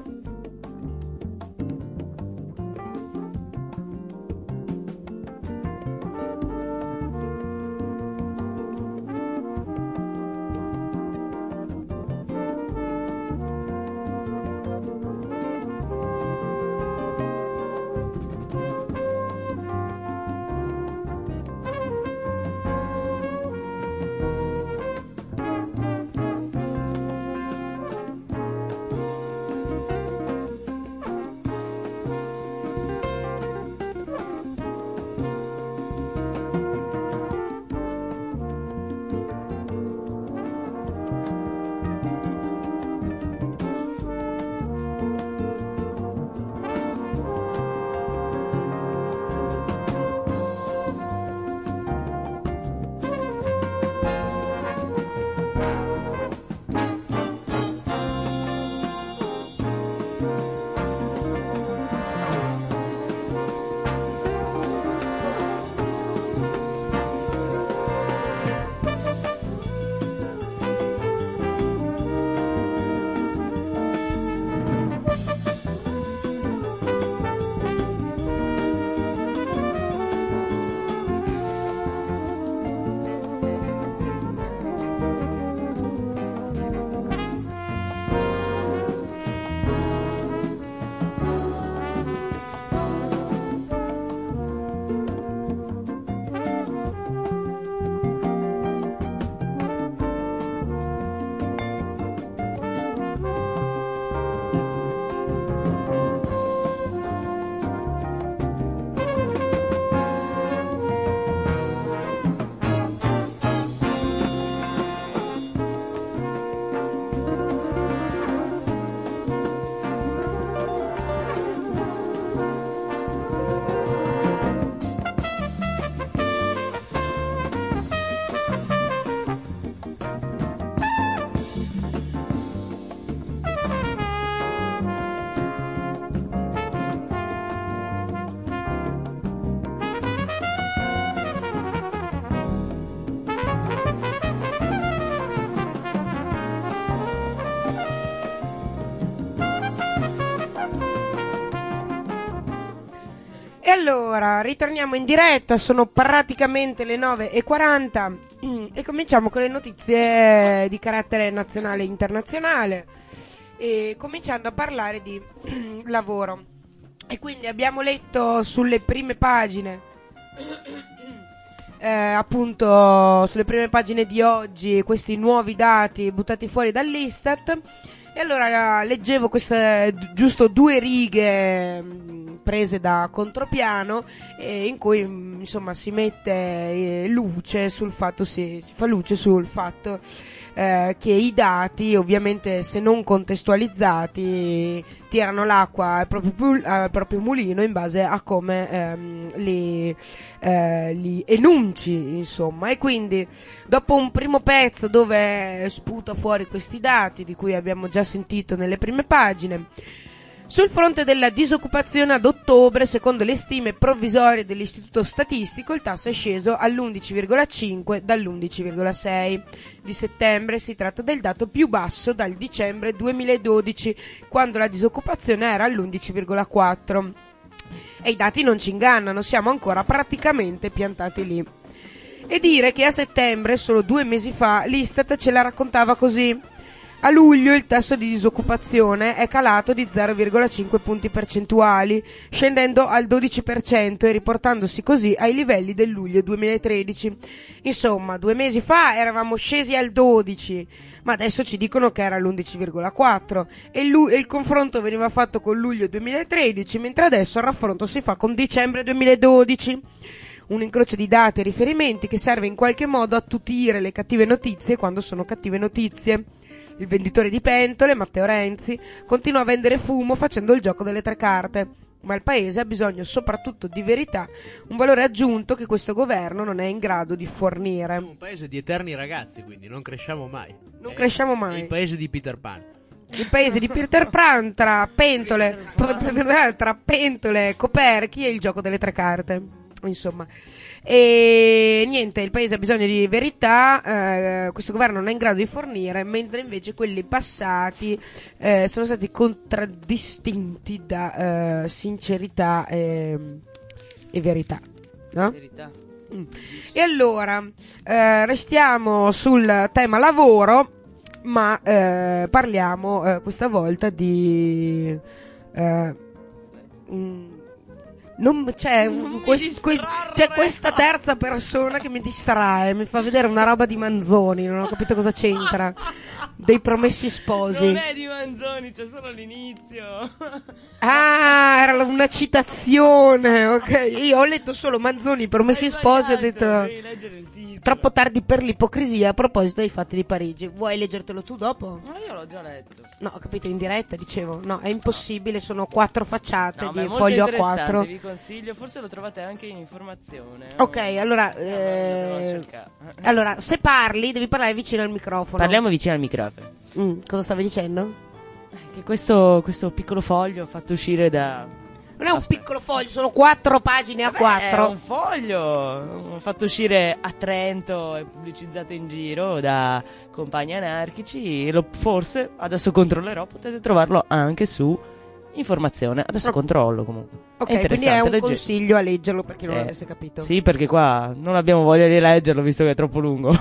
E allora, ritorniamo in diretta, sono praticamente le nove e quaranta e cominciamo con le notizie di carattere nazionale e internazionale, e cominciando a parlare di lavoro. E quindi abbiamo letto sulle prime pagine, eh, appunto sulle prime pagine di oggi, questi nuovi dati buttati fuori dall'Istat. E allora leggevo queste giusto due righe prese da contropiano, eh, in cui mh, insomma si mette eh, luce sul fatto, si, si fa luce sul fatto eh, che i dati, ovviamente se non contestualizzati, tirano l'acqua al proprio, pul- al proprio mulino in base a come ehm, li, eh, li enunci, insomma. E quindi dopo un primo pezzo dove sputa fuori questi dati di cui abbiamo già sentito nelle prime pagine, sul fronte della disoccupazione ad ottobre, secondo le stime provvisorie dell'Istituto Statistico, il tasso è sceso all'undici virgola cinque dall'undici virgola sei di settembre. Si tratta del dato più basso dal dicembre duemiladodici, quando la disoccupazione era all'undici virgola quattro. E i dati non ci ingannano, siamo ancora praticamente piantati lì. E dire che a settembre, solo due mesi fa, l'Istat ce la raccontava così. A luglio il tasso di disoccupazione è calato di zero virgola cinque punti percentuali, scendendo al dodici per cento e riportandosi così ai livelli del luglio duemilatredici. Insomma, due mesi fa eravamo scesi al dodici, ma adesso ci dicono che era l'undici virgola quattro e il, lu- e il confronto veniva fatto con luglio duemilatredici, mentre adesso il raffronto si fa con dicembre duemiladodici. Un incrocio di dati e riferimenti che serve in qualche modo a attutire le cattive notizie quando sono cattive notizie. Il venditore di pentole, Matteo Renzi, continua a vendere fumo facendo il gioco delle tre carte, ma il paese ha bisogno soprattutto di verità, un valore aggiunto che questo governo non è in grado di fornire. Siamo un paese di eterni ragazzi, quindi non cresciamo mai. Non È- cresciamo È mai. il paese di Peter Pan. Il paese di Peter Pan tra pentole, tra pentole, coperchi e il gioco delle tre carte. Insomma. E niente, il paese ha bisogno di verità, eh, questo governo non è in grado di fornire, mentre invece quelli passati eh, sono stati contraddistinti da eh, sincerità e, e verità, no? Verità. Mm. E allora eh, restiamo sul tema lavoro, ma eh, parliamo eh, questa volta di eh, mm, non c'è, un- quest- que- c'è questa terza persona che mi distrae, mi fa vedere una roba di Manzoni, non ho capito cosa c'entra. Dei Promessi Sposi. Non è di Manzoni, c'è solo l'inizio. Ah, era una citazione, ok. Io ho letto solo Manzoni, Promessi Hai Sposi, ho sbagliato, detto devi leggere il titolo. troppo tardi per l'ipocrisia a proposito dei fatti di Parigi. Vuoi leggertelo tu dopo? Ma io l'ho già letto. No, ho capito, in diretta, dicevo. No, è impossibile, sono quattro facciate No, ma è di molto foglio A interessante, quattro. vi consiglio, forse lo trovate anche in informazione. Ok, allora, Eh, vabbè, lo devo eh, cercare. allora, se parli devi parlare vicino al microfono. Parliamo vicino al microfono. Mm, cosa stavi dicendo? Che questo, questo piccolo foglio fatto uscire da... Non è un Aspetta. piccolo foglio, sono quattro pagine A È quattro. un foglio fatto uscire a Trento e pubblicizzato in giro da compagni anarchici. E lo, forse, adesso controllerò, potete trovarlo anche su informazione. Adesso Ok. controllo comunque. Ok, è quindi è interessante, un legge- consiglio a leggerlo per chi non Sì. l'avesse capito. Sì, perché qua non abbiamo voglia di leggerlo visto che è troppo lungo.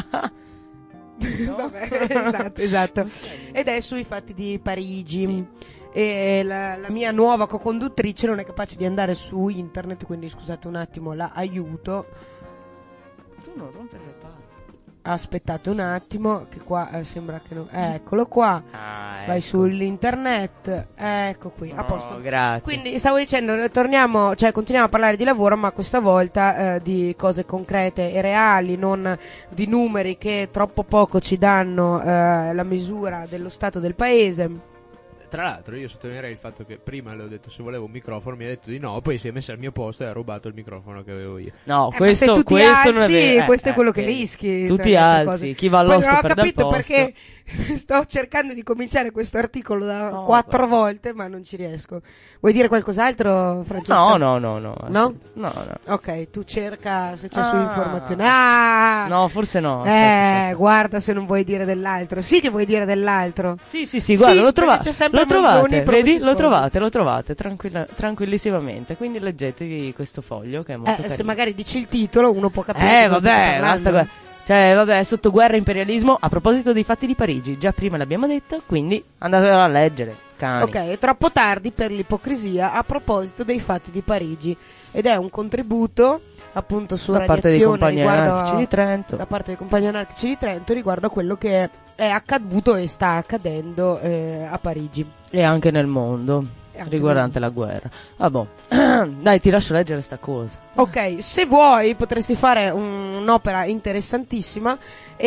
Vabbè, esatto, esatto. Ed è sui fatti di Parigi. Sì. E la, la mia nuova co-conduttrice non è capace di andare su internet, quindi scusate un attimo, la aiuto. Tu non rompere le palle. Aspettate un attimo, che qua eh, sembra che non... eh, eccolo qua. Ah, Vai ecco. sull'internet, ecco qui, a No, posto. grazie. Quindi stavo dicendo, eh, torniamo, cioè continuiamo a parlare di lavoro, ma questa volta eh, di cose concrete e reali, non di numeri che troppo poco ci danno eh, la misura dello stato del paese. Tra l'altro io sottolineerei il fatto che prima le ho detto se volevo un microfono, mi ha detto di no, poi si è messa al mio posto e ha rubato il microfono che avevo io. No, Eh, questo, ma se tu ti questo alzi, non è vero. Eh, questo è eh, quello che vedi. rischi. Tu tra ti le altre alzi, cose. chi va Poi all'osso non ho per dal capito posto. perché sto cercando di cominciare questo articolo da No, quattro guarda. volte, ma non ci riesco. Vuoi dire qualcos'altro, Francesca? No, no, no, no. No? No, no. Ok, tu cerca se c'è Ah. su informazione. Ah! No, forse no. eh, aspetta, aspetta. guarda se non vuoi dire dell'altro. Sì che vuoi dire dell'altro. Sì, sì, sì, guarda, Sì, lo perché trovate. c'è sempre Lo Manzoni, trovate, Promessi vedi? Lo Sposi. trovate, lo trovate tranquilla- tranquillissimamente. Quindi leggetevi questo foglio che è molto Eh, carino. se magari dici il titolo uno può capire. Eh, di cosa stai vabbè, parlando. basta guarda. Cioè, vabbè, sotto guerra e imperialismo. A proposito dei fatti di Parigi, già prima l'abbiamo detto, quindi andatelo a leggere. Cani. Ok, è troppo tardi per l'ipocrisia a proposito dei fatti di Parigi. Ed è un contributo appunto su Da parte dei radiazione compagni riguardo anarchici di Trento. da parte dei compagni anarchici di Trento riguardo a quello che è accaduto e sta accadendo eh, a Parigi. E anche nel mondo. e altre Riguardante la guerra. Vabbè. Dai, ti lascio leggere sta cosa. Ok, se vuoi potresti fare un- un'opera interessantissima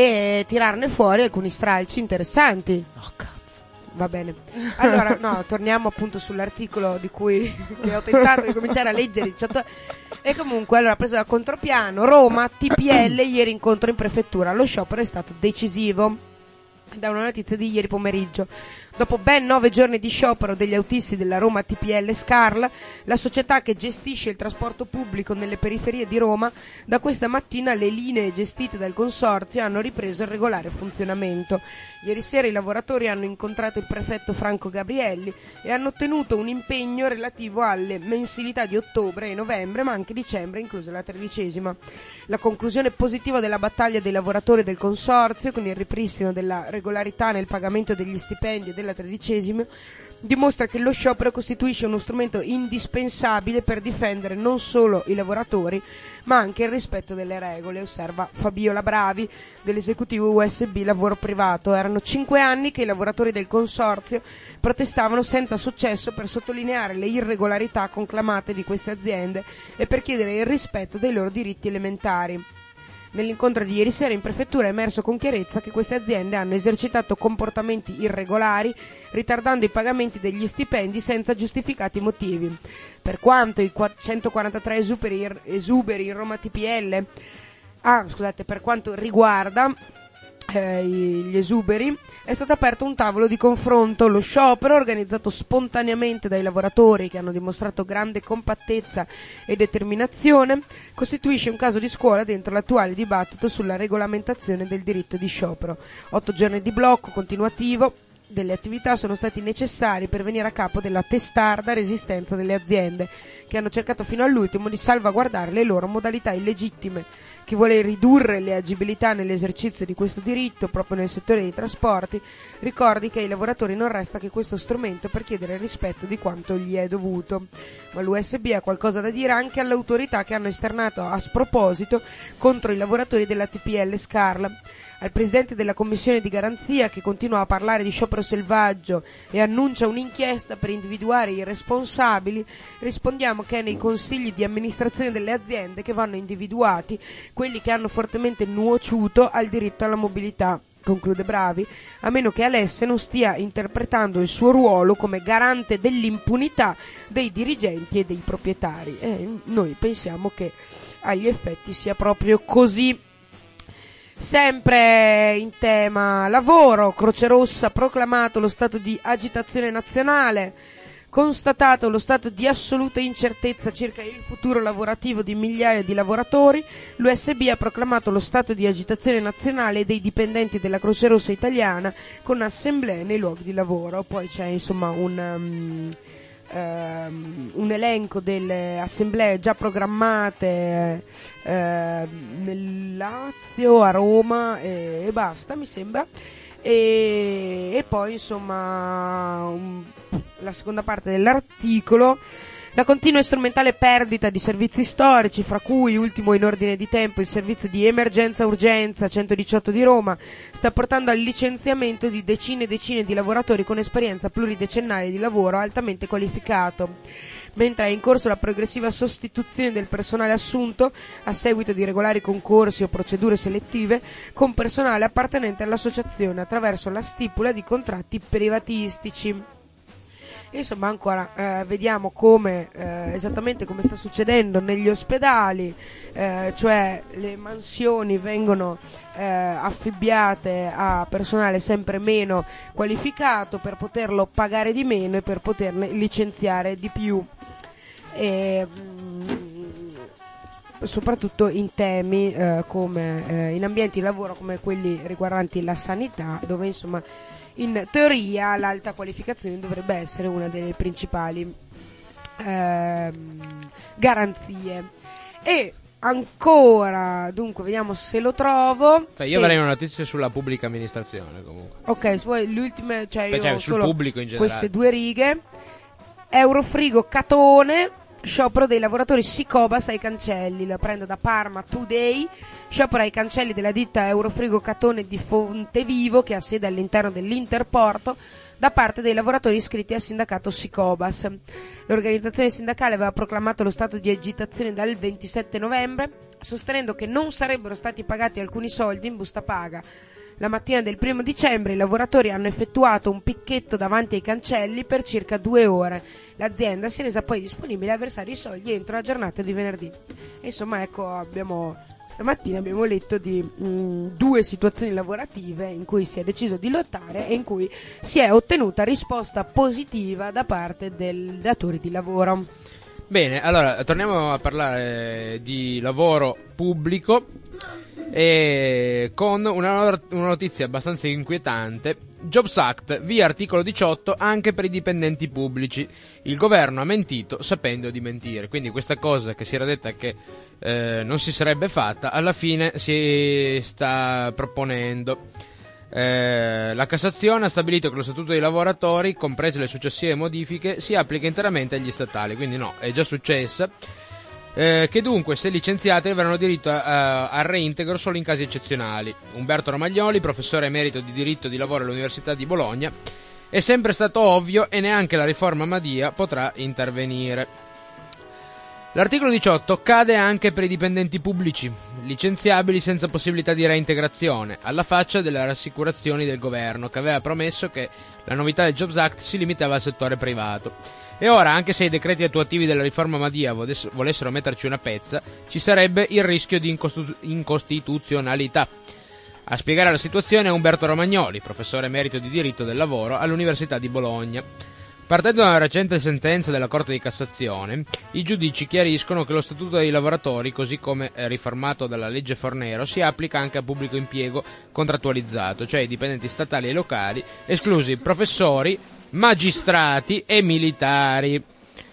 e tirarne fuori alcuni stralci interessanti. Oh, cazzo. Va bene. Allora, no, torniamo appunto sull'articolo di cui che ho tentato di cominciare a leggere. diciotto E comunque, allora, preso da contropiano, Roma, T P L, ieri incontro in prefettura. Lo sciopero è stato decisivo. Da una notizia di ieri pomeriggio. Dopo ben nove giorni di sciopero degli autisti della Roma T P L Scarl, la società che gestisce il trasporto pubblico nelle periferie di Roma, da questa mattina le linee gestite dal consorzio hanno ripreso il regolare funzionamento. Ieri sera i lavoratori hanno incontrato il prefetto Franco Gabrielli e hanno ottenuto un impegno relativo alle mensilità di ottobre e novembre, ma anche dicembre, inclusa la tredicesima. La conclusione positiva della battaglia dei lavoratori del consorzio, con il ripristino della regolarità nel pagamento degli stipendi e della tredicesima, dimostra che lo sciopero costituisce uno strumento indispensabile per difendere non solo i lavoratori, ma anche il rispetto delle regole, osserva Fabiola Bravi dell'esecutivo U S B Lavoro Privato. Erano cinque anni che i lavoratori del consorzio protestavano senza successo per sottolineare le irregolarità conclamate di queste aziende e per chiedere il rispetto dei loro diritti elementari. Nell'incontro di ieri sera in prefettura è emerso con chiarezza che queste aziende hanno esercitato comportamenti irregolari, ritardando i pagamenti degli stipendi senza giustificati motivi. Per quanto i centoquarantatré esuberi, esuberi in Roma T P L, ah, scusate, per quanto riguarda eh, gli esuberi, è stato aperto un tavolo di confronto. Lo sciopero, organizzato spontaneamente dai lavoratori che hanno dimostrato grande compattezza e determinazione, costituisce un caso di scuola dentro l'attuale dibattito sulla regolamentazione del diritto di sciopero. Otto giorni di blocco continuativo delle attività sono stati necessari per venire a capo della testarda resistenza delle aziende, che hanno cercato fino all'ultimo di salvaguardare le loro modalità illegittime. Chi vuole ridurre le agibilità nell'esercizio di questo diritto proprio nel settore dei trasporti, ricordi che ai lavoratori non resta che questo strumento per chiedere il rispetto di quanto gli è dovuto. Ma l'U S B ha qualcosa da dire anche alle autorità che hanno esternato a sproposito contro i lavoratori della T P L Scarl. Al presidente della commissione di garanzia, che continua a parlare di sciopero selvaggio e annuncia un'inchiesta per individuare i responsabili, rispondiamo che è nei consigli di amministrazione delle aziende che vanno individuati quelli che hanno fortemente nuociuto al diritto alla mobilità. Conclude Bravi, a meno che Alessia non stia interpretando il suo ruolo come garante dell'impunità dei dirigenti e dei proprietari. E noi pensiamo che agli effetti sia proprio così. Sempre in tema lavoro, Croce Rossa ha proclamato lo stato di agitazione nazionale, constatato lo stato di assoluta incertezza circa il futuro lavorativo di migliaia di lavoratori. L'U S B ha proclamato lo stato di agitazione nazionale dei dipendenti della Croce Rossa italiana con assemblee nei luoghi di lavoro. Poi c'è insomma un... Um, Um, un elenco delle assemblee già programmate uh, nel Lazio, a Roma e, e basta, mi sembra. E, e poi insomma um, la seconda parte dell'articolo: la continua e strumentale perdita di servizi storici, fra cui, ultimo in ordine di tempo, il servizio di emergenza-urgenza centodiciotto di Roma, sta portando al licenziamento di decine e decine di lavoratori con esperienza pluridecennale di lavoro altamente qualificato. Mentre è in corso la progressiva sostituzione del personale assunto, a seguito di regolari concorsi o procedure selettive, con personale appartenente all'associazione attraverso la stipula di contratti privatistici. Insomma, ancora eh, vediamo come eh, esattamente come sta succedendo negli ospedali, eh, cioè le mansioni vengono eh, affibbiate a personale sempre meno qualificato per poterlo pagare di meno e per poterne licenziare di più. E, mh, soprattutto in temi eh, come eh, in ambienti di lavoro come quelli riguardanti la sanità, dove insomma in teoria l'alta qualificazione dovrebbe essere una delle principali eh, garanzie. E ancora, dunque, vediamo se lo trovo. Beh, io sì. avrei una notizia sulla pubblica amministrazione comunque. Ok, su, le ultime, cioè, Beh, io cioè, ho sul solo pubblico in generale. queste due righe. Eurofrigo Catone Sciopero dei lavoratori Sicobas ai cancelli, la prendo da Parma Today. Sciopero ai cancelli della ditta Eurofrigo Catone di Fontevivo, che ha sede all'interno dell'Interporto, da parte dei lavoratori iscritti al sindacato Sicobas. L'organizzazione sindacale aveva proclamato lo stato di agitazione dal ventisette novembre, sostenendo che non sarebbero stati pagati alcuni soldi in busta paga. La mattina del primo dicembre i lavoratori hanno effettuato un picchetto davanti ai cancelli per circa due ore. L'azienda si è resa poi disponibile a versare i soldi entro la giornata di venerdì. Insomma, ecco, abbiamo stamattina abbiamo letto di mh, due situazioni lavorative in cui si è deciso di lottare e in cui si è ottenuta risposta positiva da parte dei datori di lavoro. Bene, allora torniamo a parlare di lavoro pubblico e con una, una notizia abbastanza inquietante. Jobs Act, via articolo diciotto anche per i dipendenti pubblici. Il governo ha mentito sapendo di mentire. Quindi questa cosa che si era detta che eh, non si sarebbe fatta, alla fine si sta proponendo. Eh, la Cassazione ha stabilito che lo Statuto dei lavoratori, comprese le successive modifiche, si applica interamente agli statali. Quindi no, è già successa. Eh, che dunque, se licenziati, avranno diritto a, a, al reintegro solo in casi eccezionali. Umberto Romagnoli, professore emerito di diritto di lavoro all'Università di Bologna: è sempre stato ovvio e neanche la riforma Madia potrà intervenire. L'articolo diciotto cade anche per i dipendenti pubblici, licenziabili senza possibilità di reintegrazione, alla faccia delle rassicurazioni del governo, che aveva promesso che la novità del Jobs Act si limitava al settore privato. E ora, anche se i decreti attuativi della riforma Madia volessero metterci una pezza, ci sarebbe il rischio di incostituzionalità. A spiegare la situazione è Umberto Romagnoli, professore emerito di diritto del lavoro all'Università di Bologna. Partendo da una recente sentenza della Corte di Cassazione, i giudici chiariscono che lo Statuto dei lavoratori, così come riformato dalla legge Fornero, si applica anche a pubblico impiego contrattualizzato, cioè ai dipendenti statali e locali, esclusi professori, magistrati e militari.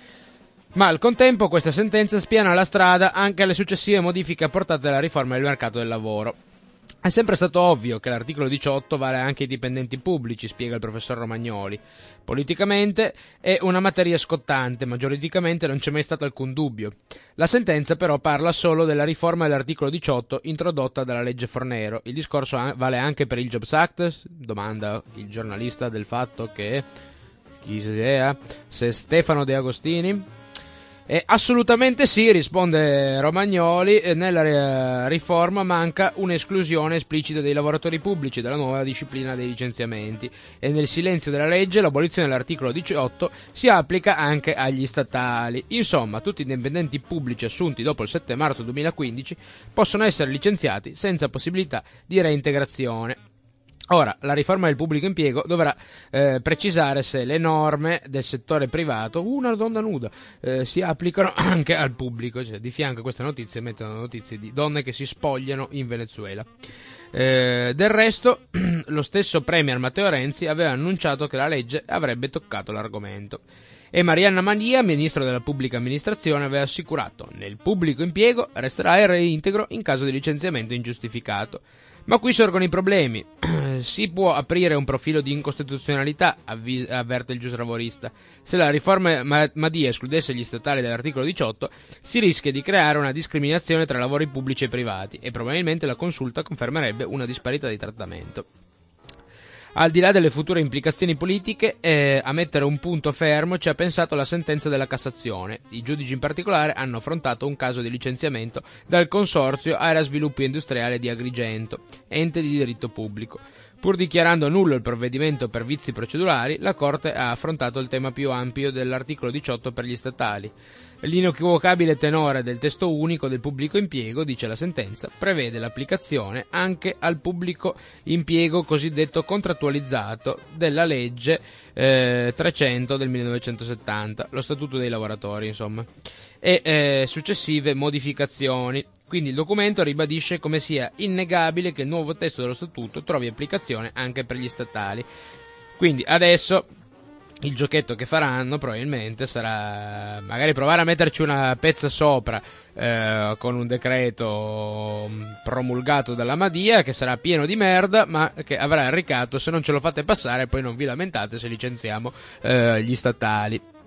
Ma al contempo questa sentenza spiana la strada anche alle successive modifiche apportate dalla riforma del mercato del lavoro. È sempre stato ovvio che l'articolo diciotto vale anche ai dipendenti pubblici, spiega il professor Romagnoli. Politicamente è una materia scottante, ma giuridicamente non c'è mai stato alcun dubbio. La sentenza però parla solo della riforma dell'articolo diciotto introdotta dalla legge Fornero. Il discorso vale anche per il Jobs Act? Domanda il giornalista del Fatto, che chi sia, se Stefano De Agostini. Eh, assolutamente sì, risponde Romagnoli. Eh, nella riforma manca un'esclusione esplicita dei lavoratori pubblici dalla nuova disciplina dei licenziamenti e nel silenzio della legge l'abolizione dell'articolo diciotto si applica anche agli statali. Insomma, tutti i dipendenti pubblici assunti dopo il sette marzo duemilaquindici possono essere licenziati senza possibilità di reintegrazione. Ora, la riforma del pubblico impiego dovrà eh, precisare se le norme del settore privato, una donna nuda, eh, si applicano anche al pubblico. Cioè, di fianco a queste notizie mettono notizie di donne che si spogliano in Venezuela. Eh, del resto, lo stesso premier Matteo Renzi aveva annunciato che la legge avrebbe toccato l'argomento. E Marianna Madia, ministro della pubblica amministrazione, aveva assicurato: nel pubblico impiego resterà il reintegro in caso di licenziamento ingiustificato. Ma qui sorgono i problemi. Si può aprire un profilo di incostituzionalità, avvi- avverte il giuslavorista. Se la riforma Madia escludesse gli statali dall'articolo diciotto, si rischia di creare una discriminazione tra lavori pubblici e privati e probabilmente la consulta confermerebbe una disparità di trattamento. Al di là delle future implicazioni politiche, eh, a mettere un punto fermo ci ha pensato la sentenza della Cassazione. I giudici in particolare hanno affrontato un caso di licenziamento dal Consorzio Area Sviluppo Industriale di Agrigento, ente di diritto pubblico. Pur dichiarando nullo il provvedimento per vizi procedurali, la Corte ha affrontato il tema più ampio dell'articolo diciotto per gli statali. L'inequivocabile tenore del testo unico del pubblico impiego, dice la sentenza, prevede l'applicazione anche al pubblico impiego cosiddetto contrattualizzato della legge eh, trecento del millenovecentosettanta, lo Statuto dei lavoratori, insomma, e eh, successive modificazioni. Quindi il documento ribadisce come sia innegabile che il nuovo testo dello Statuto trovi applicazione anche per gli statali. Quindi adesso il giochetto che faranno probabilmente sarà magari provare a metterci una pezza sopra eh, con un decreto promulgato dalla Madia che sarà pieno di merda, ma che avrà il ricatto: se non ce lo fate passare poi non vi lamentate se licenziamo eh, gli statali.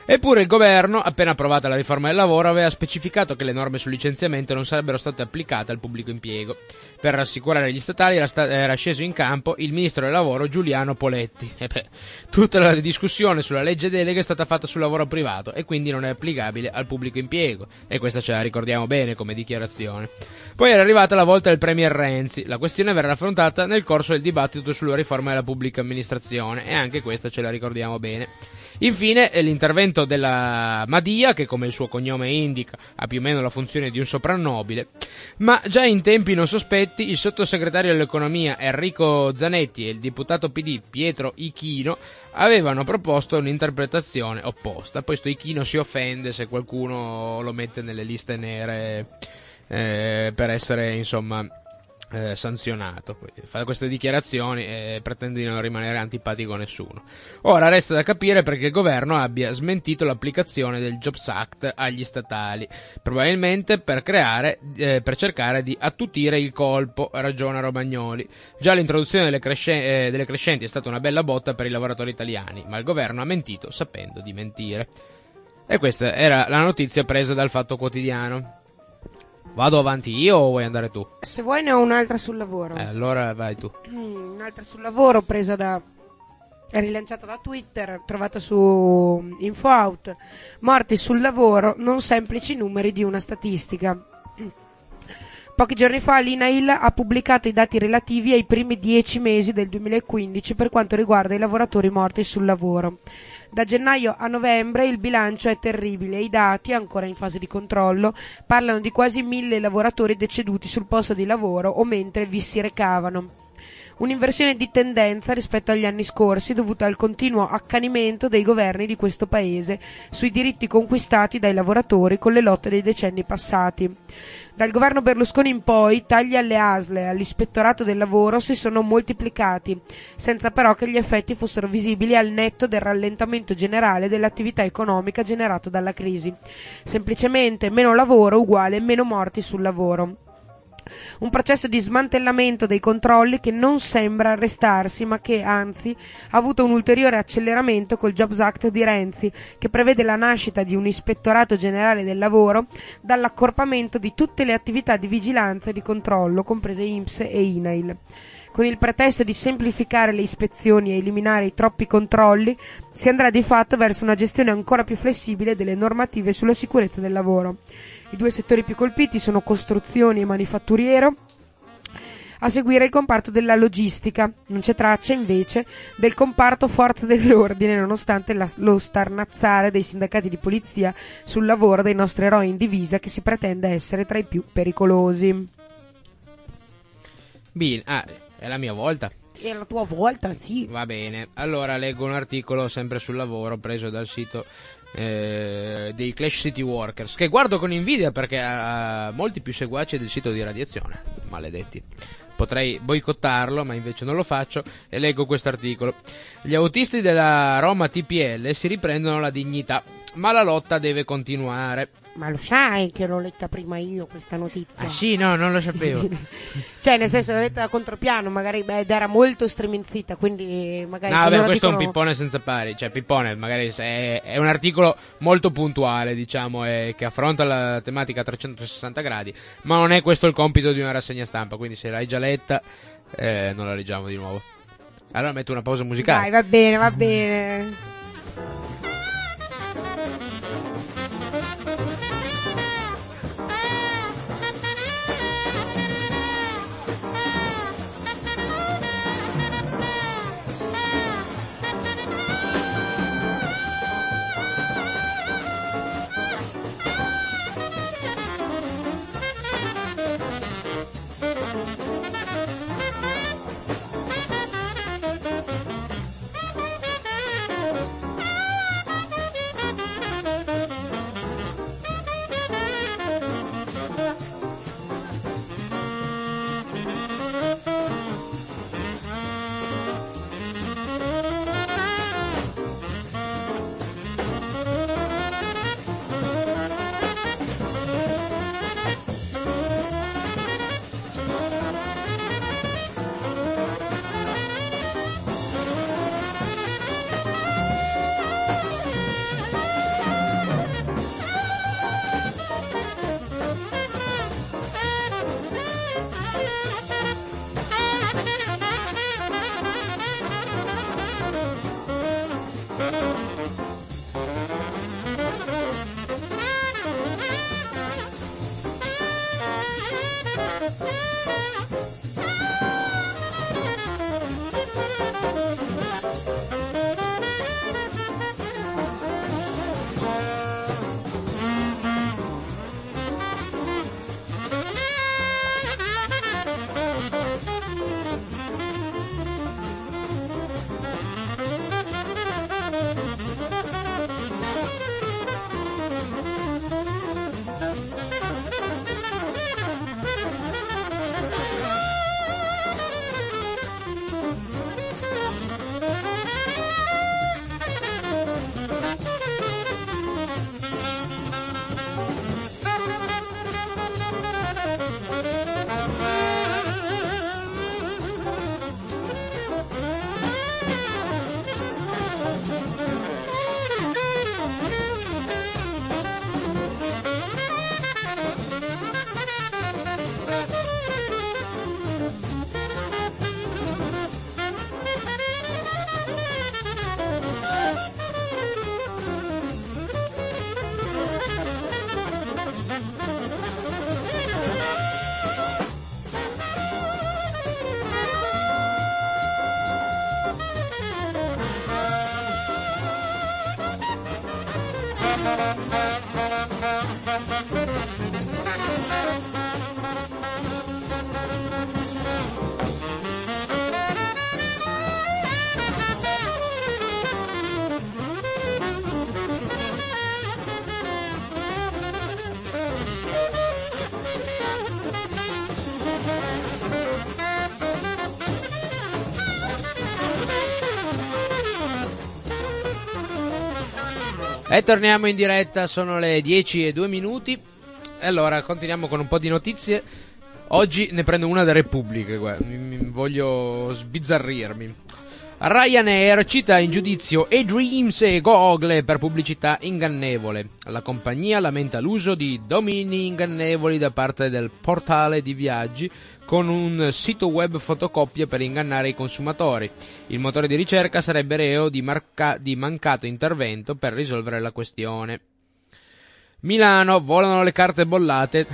Eppure il governo, appena approvata la riforma del lavoro, aveva specificato che le norme sul licenziamento non sarebbero state applicate al pubblico impiego. Per rassicurare gli statali era, sta- era sceso in campo il ministro del lavoro Giuliano Poletti. E beh, tutta la discussione sulla legge delega è stata fatta sul lavoro privato e quindi non è applicabile al pubblico impiego. E questa ce la ricordiamo bene come dichiarazione. Poi era arrivata la volta del premier Renzi. La questione verrà affrontata nel corso del dibattito sulla riforma della pubblica amministrazione e anche questa ce la ricordiamo bene. Infine l'intervento della Madia, che come il suo cognome indica ha più o meno la funzione di un soprannobile, ma già in tempi non sospetti il sottosegretario dell'economia Enrico Zanetti e il deputato P D Pietro Ichino avevano proposto un'interpretazione opposta. Poi sto Ichino si offende se qualcuno lo mette nelle liste nere eh, per essere insomma Eh, sanzionato. Fa queste dichiarazioni e pretende di non rimanere antipatico a nessuno. Ora resta da capire perché il governo abbia smentito l'applicazione del Jobs Act agli statali, probabilmente per creare eh, per cercare di attutire il colpo, ragiona Romagnoli. Già l'introduzione delle, cresce- eh, delle crescenti è stata una bella botta per i lavoratori italiani, ma il governo ha mentito sapendo di mentire. E questa era la notizia presa dal Fatto Quotidiano. Vado avanti io o vuoi andare tu? Se vuoi ne ho un'altra sul lavoro. Eh, allora vai tu. Mm, un'altra sul lavoro presa da... è rilanciata da Twitter, trovata su InfoOut. Morti sul lavoro, non semplici numeri di una statistica. Pochi giorni fa l'I N A I L ha pubblicato i dati relativi ai primi dieci mesi del duemilaquindici per quanto riguarda i lavoratori morti sul lavoro. Da gennaio a novembre il bilancio è terribile e i dati, ancora in fase di controllo, parlano di quasi mille lavoratori deceduti sul posto di lavoro o mentre vi si recavano. Un'inversione di tendenza rispetto agli anni scorsi dovuta al continuo accanimento dei governi di questo paese sui diritti conquistati dai lavoratori con le lotte dei decenni passati. Dal governo Berlusconi in poi tagli alle A S L e all'ispettorato del lavoro si sono moltiplicati, senza però che gli effetti fossero visibili al netto del rallentamento generale dell'attività economica generato dalla crisi. Semplicemente meno lavoro uguale meno morti sul lavoro. Un processo di smantellamento dei controlli che non sembra arrestarsi, ma che, anzi, ha avuto un ulteriore acceleramento col Jobs Act di Renzi, che prevede la nascita di un ispettorato generale del lavoro dall'accorpamento di tutte le attività di vigilanza e di controllo, comprese I N P S e I N A I L. Con il pretesto di semplificare le ispezioni e eliminare i troppi controlli, si andrà di fatto verso una gestione ancora più flessibile delle normative sulla sicurezza del lavoro. I due settori più colpiti sono costruzioni e manifatturiero, a seguire il comparto della logistica. Non c'è traccia, invece, del comparto forze dell'ordine, nonostante la, lo starnazzare dei sindacati di polizia sul lavoro dei nostri eroi in divisa, che si pretende essere tra i più pericolosi. Bene, ah, è la mia volta. È la tua volta, sì. Va bene, allora leggo un articolo sempre sul lavoro preso dal sito eh, dei Clash City Workers, che guardo con invidia perché ha molti più seguaci del sito di Radiazione, maledetti. Potrei boicottarlo, ma invece non lo faccio, e leggo questo articolo. Gli autisti della Roma T P L si riprendono la dignità, ma la lotta deve continuare. Ma lo sai che l'ho letta prima io questa notizia? Ah sì, no, non lo sapevo. Cioè, nel senso, l'ho letta da contropiano, magari, beh, ed era molto streminzita, quindi magari... No, se beh, loro questo dicono... è un pippone senza pari, cioè pippone, magari è, è un articolo molto puntuale, diciamo, e che affronta la tematica a trecentosessanta gradi, ma non è questo il compito di una rassegna stampa, quindi se l'hai già letta, eh, non la leggiamo di nuovo. Allora metto una pausa musicale. Dai, va bene, va bene. E torniamo in diretta, sono le dieci e due minuti. E allora continuiamo con un po' di notizie. Oggi ne prendo una da Repubblica, guarda, mi, mi voglio sbizzarrirmi. Ryanair cita in giudizio eDreams e Google per pubblicità ingannevole. La compagnia lamenta l'uso di domini ingannevoli da parte del portale di viaggi con un sito web fotocopia per ingannare i consumatori. Il motore di ricerca sarebbe reo di, marca- di mancato intervento per risolvere la questione. Milano, volano le carte bollate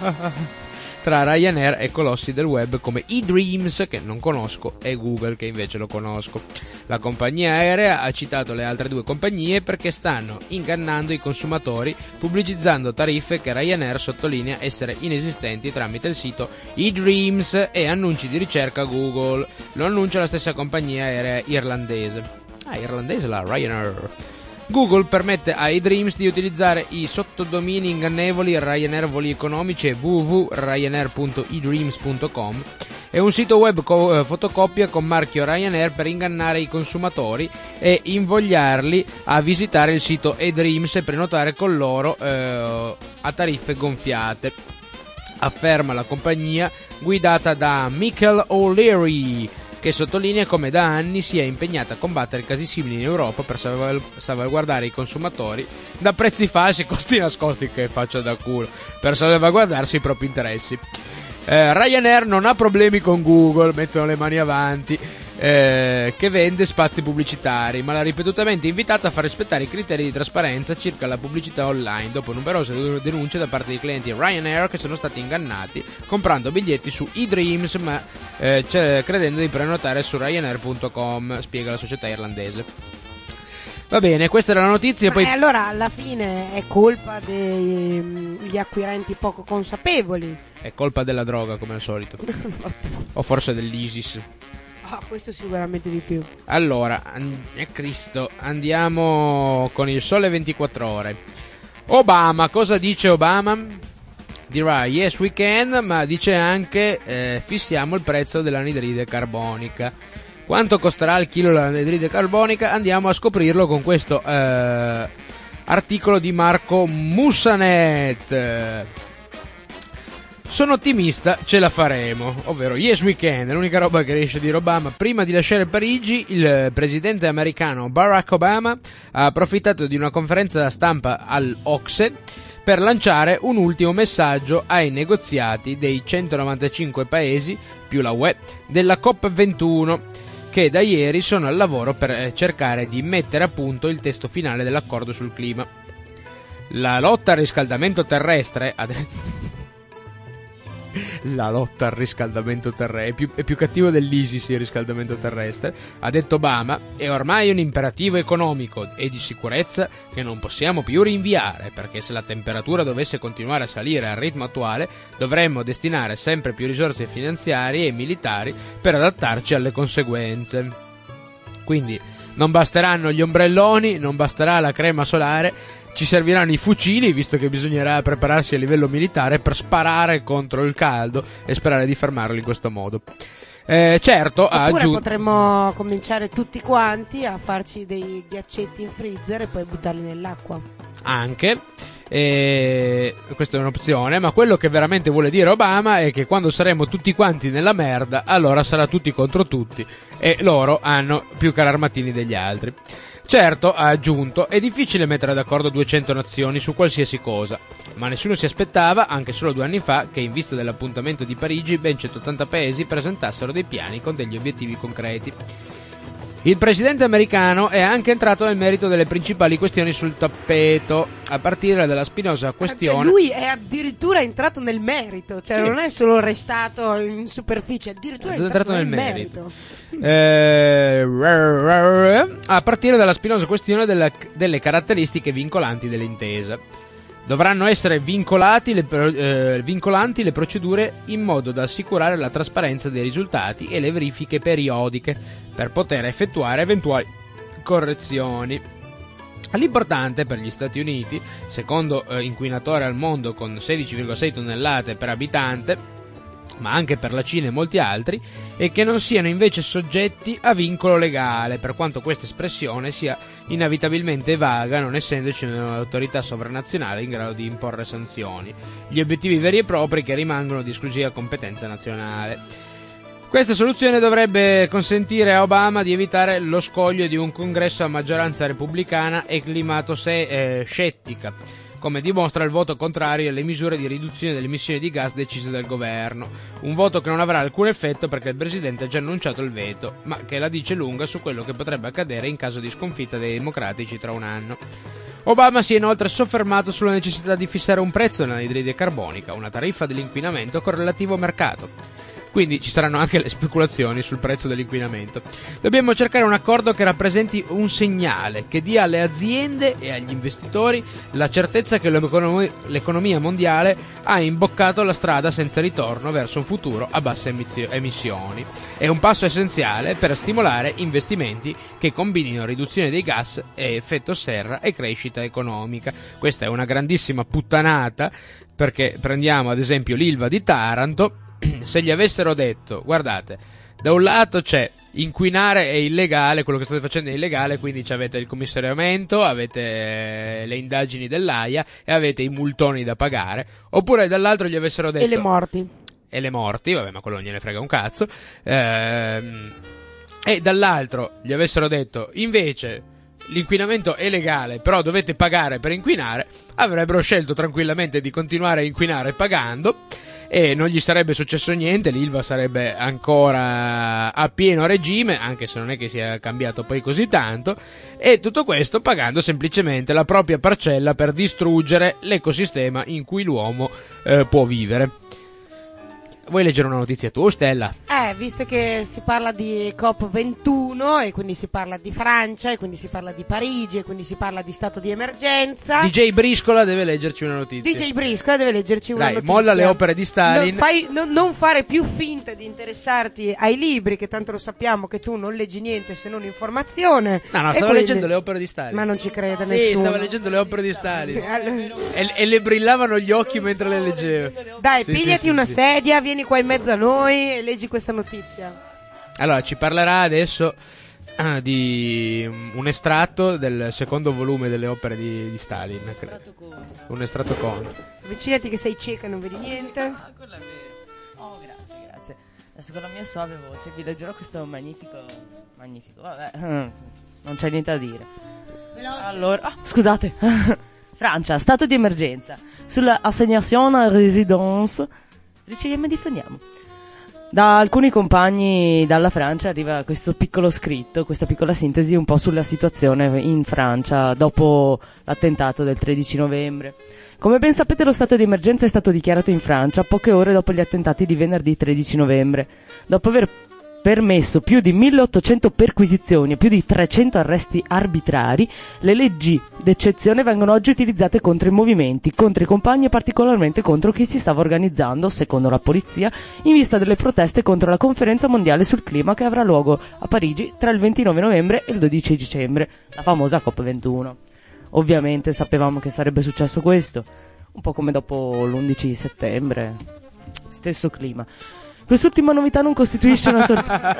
tra Ryanair e colossi del web come eDreams, che non conosco, e Google, che invece lo conosco. La compagnia aerea ha citato le altre due compagnie perché stanno ingannando i consumatori pubblicizzando tariffe che Ryanair sottolinea essere inesistenti tramite il sito eDreams e annunci di ricerca Google. Lo annuncia la stessa compagnia aerea irlandese. Ah, irlandese la Ryanair. Google permette a eDreams di utilizzare i sottodomini ingannevoli Ryanair voli economici e w w w punto ryanair punto edreams punto com e un sito web co- eh, fotocopia con marchio Ryanair per ingannare i consumatori e invogliarli a visitare il sito eDreams e prenotare con loro eh, a tariffe gonfiate, afferma la compagnia guidata da Michael O'Leary, che sottolinea come da anni sia impegnata a combattere casi simili in Europa per salv- salvaguardare i consumatori da prezzi falsi e costi nascosti, che faccia da culo, per salvaguardarsi i propri interessi. Eh, Ryanair non ha problemi con Google, mettono le mani avanti, eh, che vende spazi pubblicitari, ma l'ha ripetutamente invitata a far rispettare i criteri di trasparenza circa la pubblicità online, dopo numerose denunce da parte di clienti Ryanair che sono stati ingannati comprando biglietti su eDreams ma eh, credendo di prenotare su ryanair punto com, spiega la società irlandese. Va bene, questa era la notizia. Ma poi... allora alla fine è colpa degli acquirenti poco consapevoli. È colpa della droga, come al solito. O forse dell'ISIS. Ah, questo sicuramente di più. Allora, an- eh, Cristo, andiamo con il Sole ventiquattro Ore. Obama, cosa dice Obama? Dirà yes we can, ma dice anche eh, fissiamo il prezzo dell'anidride carbonica. Quanto costerà il chilo l'anidride carbonica? Andiamo a scoprirlo con questo eh, articolo di Marco Mussanet. Sono ottimista, ce la faremo, ovvero yes we can, è l'unica roba che riesce a dire Obama. Prima di lasciare Parigi, il presidente americano Barack Obama ha approfittato di una conferenza stampa all'Ocse per lanciare un ultimo messaggio ai negoziati dei centonovantacinque paesi più la U E della COP ventuno, che da ieri sono al lavoro per cercare di mettere a punto il testo finale dell'accordo sul clima. La lotta al riscaldamento terrestre la lotta al riscaldamento terrestre è più, è più cattivo dell'ISIS, il riscaldamento terrestre, ha detto Obama, è ormai un imperativo economico e di sicurezza che non possiamo più rinviare, perché se la temperatura dovesse continuare a salire al ritmo attuale dovremmo destinare sempre più risorse finanziarie e militari per adattarci alle conseguenze. Quindi non basteranno gli ombrelloni, non basterà la crema solare, ci serviranno i fucili, visto che bisognerà prepararsi a livello militare per sparare contro il caldo e sperare di fermarlo in questo modo. Eh, certo, ha Oppure aggiunto... potremmo cominciare tutti quanti a farci dei ghiaccetti in freezer e poi buttarli nell'acqua. Anche, eh, questa è un'opzione, ma quello che veramente vuole dire Obama è che quando saremo tutti quanti nella merda, allora sarà tutti contro tutti e loro hanno più carri armatini degli altri. Certo, ha aggiunto, è difficile mettere d'accordo duecento nazioni su qualsiasi cosa, ma nessuno si aspettava, anche solo due anni fa, che in vista dell'appuntamento di Parigi ben centottanta paesi presentassero dei piani con degli obiettivi concreti. Il presidente americano è anche entrato nel merito delle principali questioni sul tappeto, a partire dalla spinosa questione... Cioè lui è addirittura entrato nel merito, cioè Sì. non è solo restato in superficie, addirittura è entrato, nel merito. Eh, a partire dalla spinosa questione della- delle caratteristiche vincolanti dell'intesa. Dovranno essere vincolati le, pro- eh, vincolanti le procedure in modo da assicurare la trasparenza dei risultati e le verifiche periodiche per poter effettuare eventuali correzioni. L'importante per gli Stati Uniti, secondo eh, inquinatore al mondo con sedici virgola sei tonnellate per abitante, ma anche per la Cina e molti altri, è che non siano invece soggetti a vincolo legale, per quanto questa espressione sia inevitabilmente vaga, non essendoci un'autorità sovranazionale in grado di imporre sanzioni, gli obiettivi veri e propri che rimangono di esclusiva competenza nazionale. Questa soluzione dovrebbe consentire a Obama di evitare lo scoglio di un congresso a maggioranza repubblicana e climato se- eh, scettica, come dimostra il voto contrario alle misure di riduzione delle emissioni di gas decise dal governo. Un voto che non avrà alcun effetto perché il presidente ha già annunciato il veto, ma che la dice lunga su quello che potrebbe accadere in caso di sconfitta dei democratici tra un anno. Obama si è inoltre soffermato sulla necessità di fissare un prezzo nell'anidride carbonica, una tariffa dell'inquinamento con relativo mercato. Quindi ci saranno anche le speculazioni sul prezzo dell'inquinamento. Dobbiamo cercare un accordo che rappresenti un segnale, che dia alle aziende e agli investitori la certezza che l'econom- l'economia mondiale ha imboccato la strada senza ritorno verso un futuro a basse emizio- emissioni. È un passo essenziale per stimolare investimenti che combinino riduzione dei gas e effetto serra e crescita economica. Questa è una grandissima puttanata, perché prendiamo ad esempio l'Ilva di Taranto. Se gli avessero detto, guardate, da un lato c'è inquinare è illegale, quello che state facendo è illegale, quindi avete il commissariamento, avete eh, le indagini dell'AIA e avete i multoni da pagare, oppure dall'altro gli avessero detto... E le morti. E le morti, vabbè, ma quello non gliene frega un cazzo. Ehm, e dall'altro gli avessero detto, invece... l'inquinamento è legale, però dovete pagare per inquinare, avrebbero scelto tranquillamente di continuare a inquinare pagando e non gli sarebbe successo niente, l'Ilva sarebbe ancora a pieno regime, anche se non è che sia cambiato poi così tanto, e tutto questo pagando semplicemente la propria parcella per distruggere l'ecosistema in cui l'uomo eh, può vivere. Vuoi leggere una notizia tu, Stella? Eh, visto che si parla di COP ventuno e quindi si parla di Francia e quindi si parla di Parigi e quindi si parla di stato di emergenza, D J Briscola deve leggerci una notizia. D J Briscola deve leggerci una Dai, notizia. molla le opere di Stalin. Non, fai, no- non fare più finta di interessarti ai libri, che tanto lo sappiamo che tu non leggi niente se non informazione. No, no, E stava quindi- leggendo le opere di Stalin. Ma non ci crede Sì, nessuno. stava leggendo le opere di Stalin. Allora- E, e le brillavano gli occhi mentre le leggevo. Dai, Sì, pigliati sì, sì, una sì. sedia, vieni qua in mezzo a noi e leggi questa notizia. Allora, ci parlerà adesso ah, di un estratto del secondo volume delle opere di, di Stalin. credo. Un estratto con. Avvicinati che sei cieca e non vedi niente. Ah, quello è vero. Oh, grazie, grazie. Adesso con la mia suave voce vi leggerò questo magnifico... Magnifico, vabbè. Non c'è niente da dire. Allora... Ah, scusate. Francia, stato di emergenza. Sulla assignation à résidence... Riceviamo e diffondiamo. Da alcuni compagni dalla Francia arriva questo piccolo scritto, questa piccola sintesi un po' sulla situazione in Francia dopo l'attentato del tredici novembre. Come ben sapete, lo stato di emergenza è stato dichiarato in Francia poche ore dopo gli attentati di venerdì tredici novembre. Dopo aver permesso più di milleottocento perquisizioni e più di trecento arresti arbitrari, le leggi d'eccezione vengono oggi utilizzate contro i movimenti, contro i compagni e particolarmente contro chi si stava organizzando, secondo la polizia, in vista delle proteste contro la conferenza mondiale sul clima che avrà luogo a Parigi tra il ventinove novembre e il dodici dicembre, la famosa COP ventuno. Ovviamente sapevamo che sarebbe successo questo, un po' come dopo l'undici settembre, stesso clima. Quest'ultima novità non costituisce una sorpresa.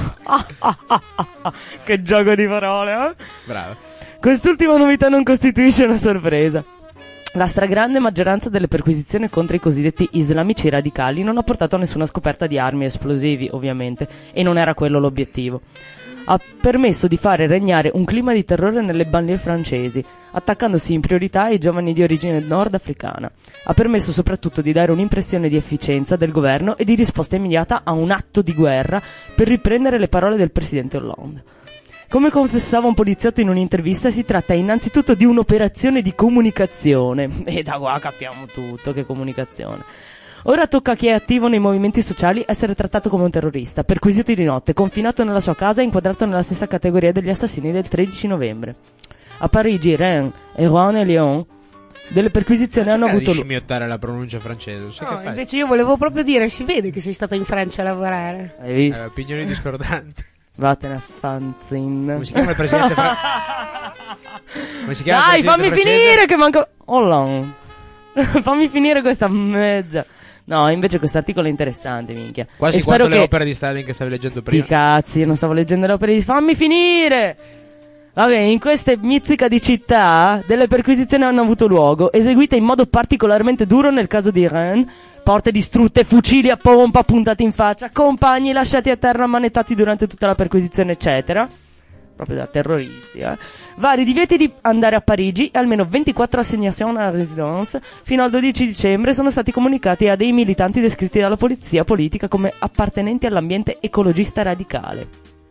Che gioco di parole, eh? Bravo. Quest'ultima novità non costituisce una sorpresa. La stragrande maggioranza delle perquisizioni contro i cosiddetti islamici radicali non ha portato a nessuna scoperta di armi esplosivi, ovviamente, e non era quello l'obiettivo. Ha permesso di fare regnare un clima di terrore nelle banlieue francesi, attaccandosi in priorità ai giovani di origine nordafricana. Ha permesso soprattutto di dare un'impressione di efficienza del governo e di risposta immediata a un atto di guerra, per riprendere le parole del presidente Hollande. Come confessava un poliziotto in un'intervista, si tratta innanzitutto di un'operazione di comunicazione. E da qua capiamo tutto, che comunicazione. Ora tocca a chi è attivo nei movimenti sociali essere trattato come un terrorista, perquisito di notte, confinato nella sua casa e inquadrato nella stessa categoria degli assassini del tredici novembre. A Parigi, Rennes e Rouen e Lyon delle perquisizioni hanno avuto di scimmiottare la pronuncia francese, non sei No, capace? invece io volevo proprio dire, si vede che sei stata in Francia a lavorare. Hai visto? Eh, opinioni discordanti. Vattene a fanzin. Come si chiama il presidente fra- Come si chiama Dai, il presidente fammi francese? finire che manca... Hollande. Fammi finire questa mezza. No, invece questo articolo è interessante, minchia. Quasi E spero quanto le che... opere di Stalin che stavi leggendo Sti prima. cazzi, io non stavo leggendo le opere di... Fammi finire! Vabbè, in queste mizzica di città delle perquisizioni hanno avuto luogo, eseguite in modo particolarmente duro nel caso di Rennes. Porte distrutte, fucili a pompa puntati in faccia, compagni lasciati a terra ammanettati durante tutta la perquisizione, eccetera. Proprio da terroristi, eh. Vari divieti di andare a Parigi e almeno ventiquattro assignazioni a résidence fino al dodici dicembre sono stati comunicati a dei militanti descritti dalla polizia politica come appartenenti all'ambiente ecologista radicale.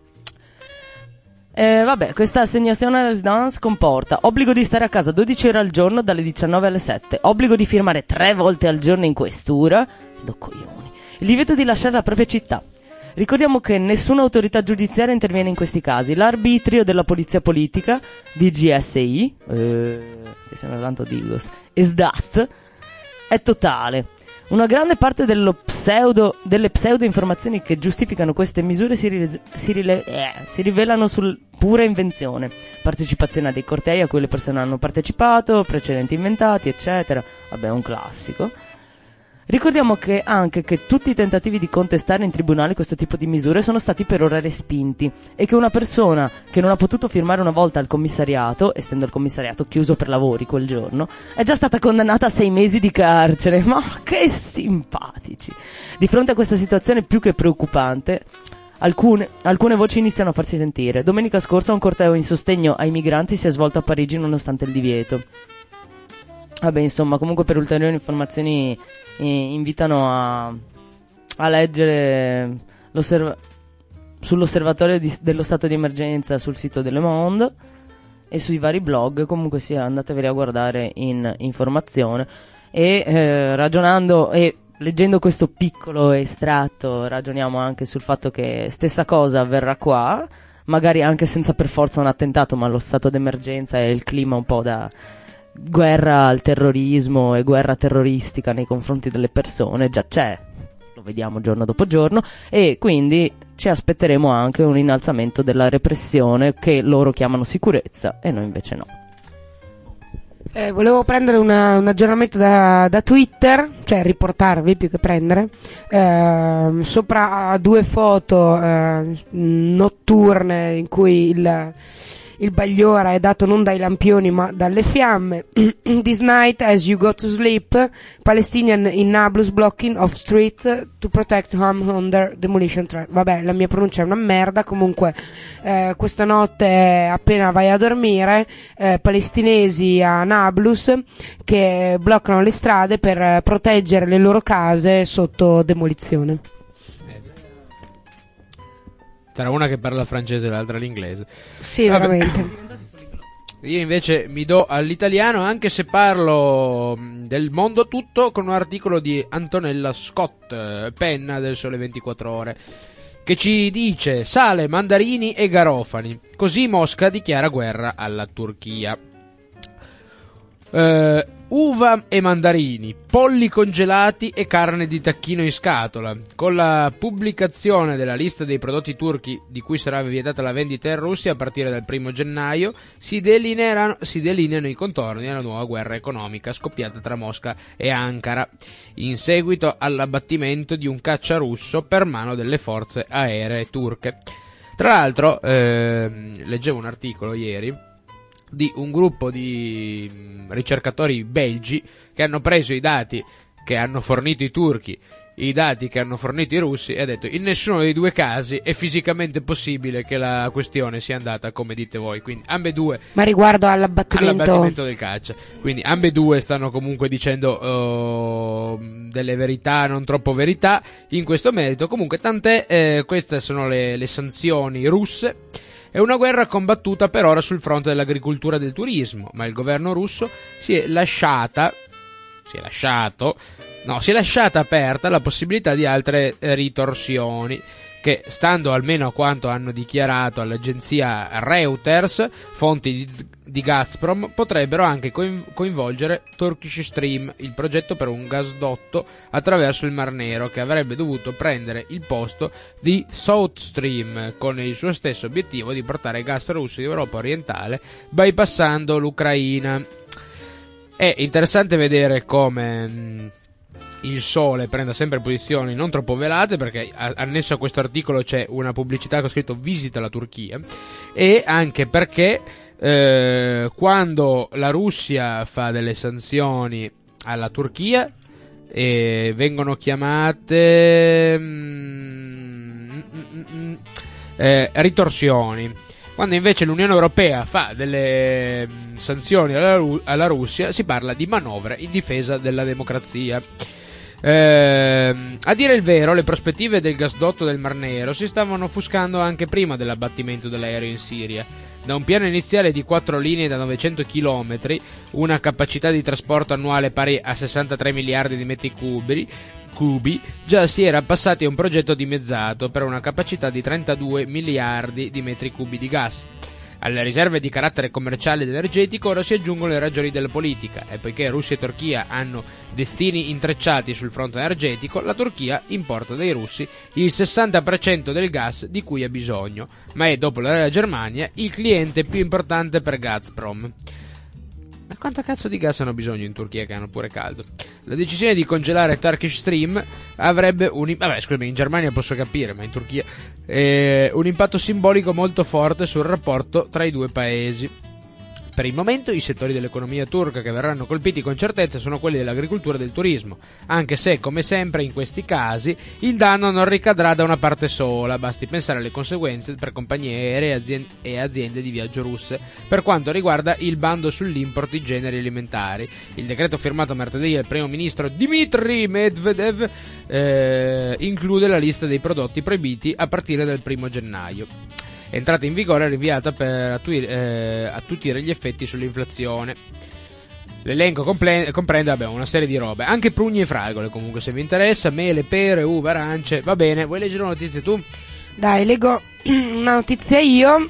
Eh, vabbè, questa assegnazione a residence comporta obbligo di stare a casa dodici ore al giorno dalle diciannove alle sette, obbligo di firmare tre volte al giorno in questura, do coglioni, il divieto di lasciare la propria città. Ricordiamo che nessuna autorità giudiziaria interviene in questi casi, l'arbitrio della polizia politica, D G S I, eh, che sembra tanto Digos, e S D A T, è totale. Una grande parte dello pseudo, delle pseudo informazioni che giustificano queste misure si, rile, si, rile, eh, si rivelano sul pura invenzione. Partecipazione a dei cortei a cui le persone hanno partecipato, precedenti inventati, eccetera. Vabbè, è un classico. Ricordiamo che anche che tutti i tentativi di contestare in tribunale questo tipo di misure sono stati per ora respinti e che una persona che non ha potuto firmare una volta al commissariato, essendo il commissariato chiuso per lavori quel giorno, è già stata condannata a sei mesi di carcere. Ma che simpatici! Di fronte a questa situazione più che preoccupante, alcune, alcune voci iniziano a farsi sentire. Domenica scorsa un corteo in sostegno ai migranti si è svolto a Parigi nonostante il divieto. Vabbè, insomma, comunque per ulteriori informazioni eh, invitano a, a leggere l'osserva- sull'osservatorio di, dello stato di emergenza sul sito de Le Monde e sui vari blog. Comunque sia, andateveli a guardare in informazione e eh, ragionando e leggendo questo piccolo estratto ragioniamo anche sul fatto che stessa cosa avverrà qua, magari anche senza per forza un attentato, ma lo stato d'emergenza e il clima un po' da guerra al terrorismo e guerra terroristica nei confronti delle persone già c'è, lo vediamo giorno dopo giorno, e quindi ci aspetteremo anche un innalzamento della repressione che loro chiamano sicurezza e noi invece no. Eh, volevo prendere una, un aggiornamento da, da Twitter, cioè riportarvi più che prendere, eh, sopra due foto eh, notturne in cui il Il Bagliora è dato non dai lampioni ma dalle fiamme. This night as you go to sleep, Palestinian in Nablus blocking of streets to protect home under demolition threat. Vabbè, la mia pronuncia è una merda. Comunque eh, questa notte appena vai a dormire, eh, palestinesi a Nablus che bloccano le strade per eh, proteggere le loro case sotto demolizione. Tra una che parla francese e l'altra l'inglese. Sì, Vabbè. veramente. Io invece mi do all'italiano, anche se parlo mh, del mondo tutto, con un articolo di Antonella Scott, eh, penna del Sole ventiquattro Ore, che ci dice: sale, mandarini e garofani, così Mosca dichiara guerra alla Turchia. Uh, uva e mandarini, polli congelati e carne di tacchino in scatola. Con la pubblicazione della lista dei prodotti turchi di cui sarà vietata la vendita in Russia a partire dal primo gennaio, si delineano, si delineano i contorni della nuova guerra economica scoppiata tra Mosca e Ankara, in seguito all'abbattimento di un caccia russo per mano delle forze aeree turche. Tra l'altro, eh, leggevo un articolo ieri di un gruppo di ricercatori belgi che hanno preso i dati che hanno fornito i turchi, i dati che hanno fornito i russi, e ha detto: in nessuno dei due casi è fisicamente possibile che la questione sia andata come dite voi. Quindi ambedue, ma riguardo all'abbattimento, all'abbattimento del caccia, quindi ambedue stanno comunque dicendo uh, delle verità, non troppo verità in questo merito. Comunque tant'è, eh, queste sono le, le sanzioni russe. È una guerra combattuta per ora sul fronte dell'agricoltura e del turismo, ma il governo russo si è lasciata, si è lasciato, no, si è lasciata aperta la possibilità di altre ritorsioni, che, stando almeno a quanto hanno dichiarato all'agenzia Reuters, fonti di, di Gazprom, potrebbero anche coinvolgere Turkish Stream, il progetto per un gasdotto attraverso il Mar Nero, che avrebbe dovuto prendere il posto di South Stream, con il suo stesso obiettivo di portare gas russo in Europa orientale, bypassando l'Ucraina. È interessante vedere come mh, il Sole prenda sempre posizioni non troppo velate, perché annesso a questo articolo c'è una pubblicità che ho scritto visita la Turchia, e anche perché eh, quando la Russia fa delle sanzioni alla Turchia eh, vengono chiamate mm, mm, mm, eh, ritorsioni. Quando invece l'Unione Europea fa delle mm, sanzioni alla, alla Russia, si parla di manovre in difesa della democrazia. Eh, a dire il vero, le prospettive del gasdotto del Mar Nero si stavano offuscando anche prima dell'abbattimento dell'aereo in Siria. Da un piano iniziale di quattro linee da novecento chilometri, una capacità di trasporto annuale pari a sessantatré miliardi di metri cubi, cubi, già si era passati a un progetto dimezzato per una capacità di trentadue miliardi di metri cubi di gas. Alle riserve di carattere commerciale ed energetico ora si aggiungono le ragioni della politica, e poiché Russia e Turchia hanno destini intrecciati sul fronte energetico, la Turchia importa dai russi il sessanta per cento del gas di cui ha bisogno, ma è, dopo la Germania, il cliente più importante per Gazprom. Ma quanto cazzo di gas hanno bisogno in Turchia, che hanno pure caldo? La decisione di congelare Turkish Stream avrebbe un... Vabbè, scusami, in Germania posso capire, ma in Turchia... Eh, un impatto simbolico molto forte sul rapporto tra i due paesi. Per il momento i settori dell'economia turca che verranno colpiti con certezza sono quelli dell'agricoltura e del turismo, anche se, come sempre in questi casi, il danno non ricadrà da una parte sola. Basti pensare alle conseguenze per compagnie aeree e aziende di viaggio russe per quanto riguarda il bando sull'import di generi alimentari. Il decreto firmato martedì dal primo ministro Dmitry Medvedev eh, include la lista dei prodotti proibiti a partire dal primo gennaio. Entrata in vigore rinviata per attutire, eh, attutire gli effetti sull'inflazione. L'elenco comple- comprende vabbè, una serie di robe, anche prugni e fragole, comunque, se vi interessa, mele, pere, uve, arance. Va bene, vuoi leggere una notizia tu? Dai, leggo una notizia io.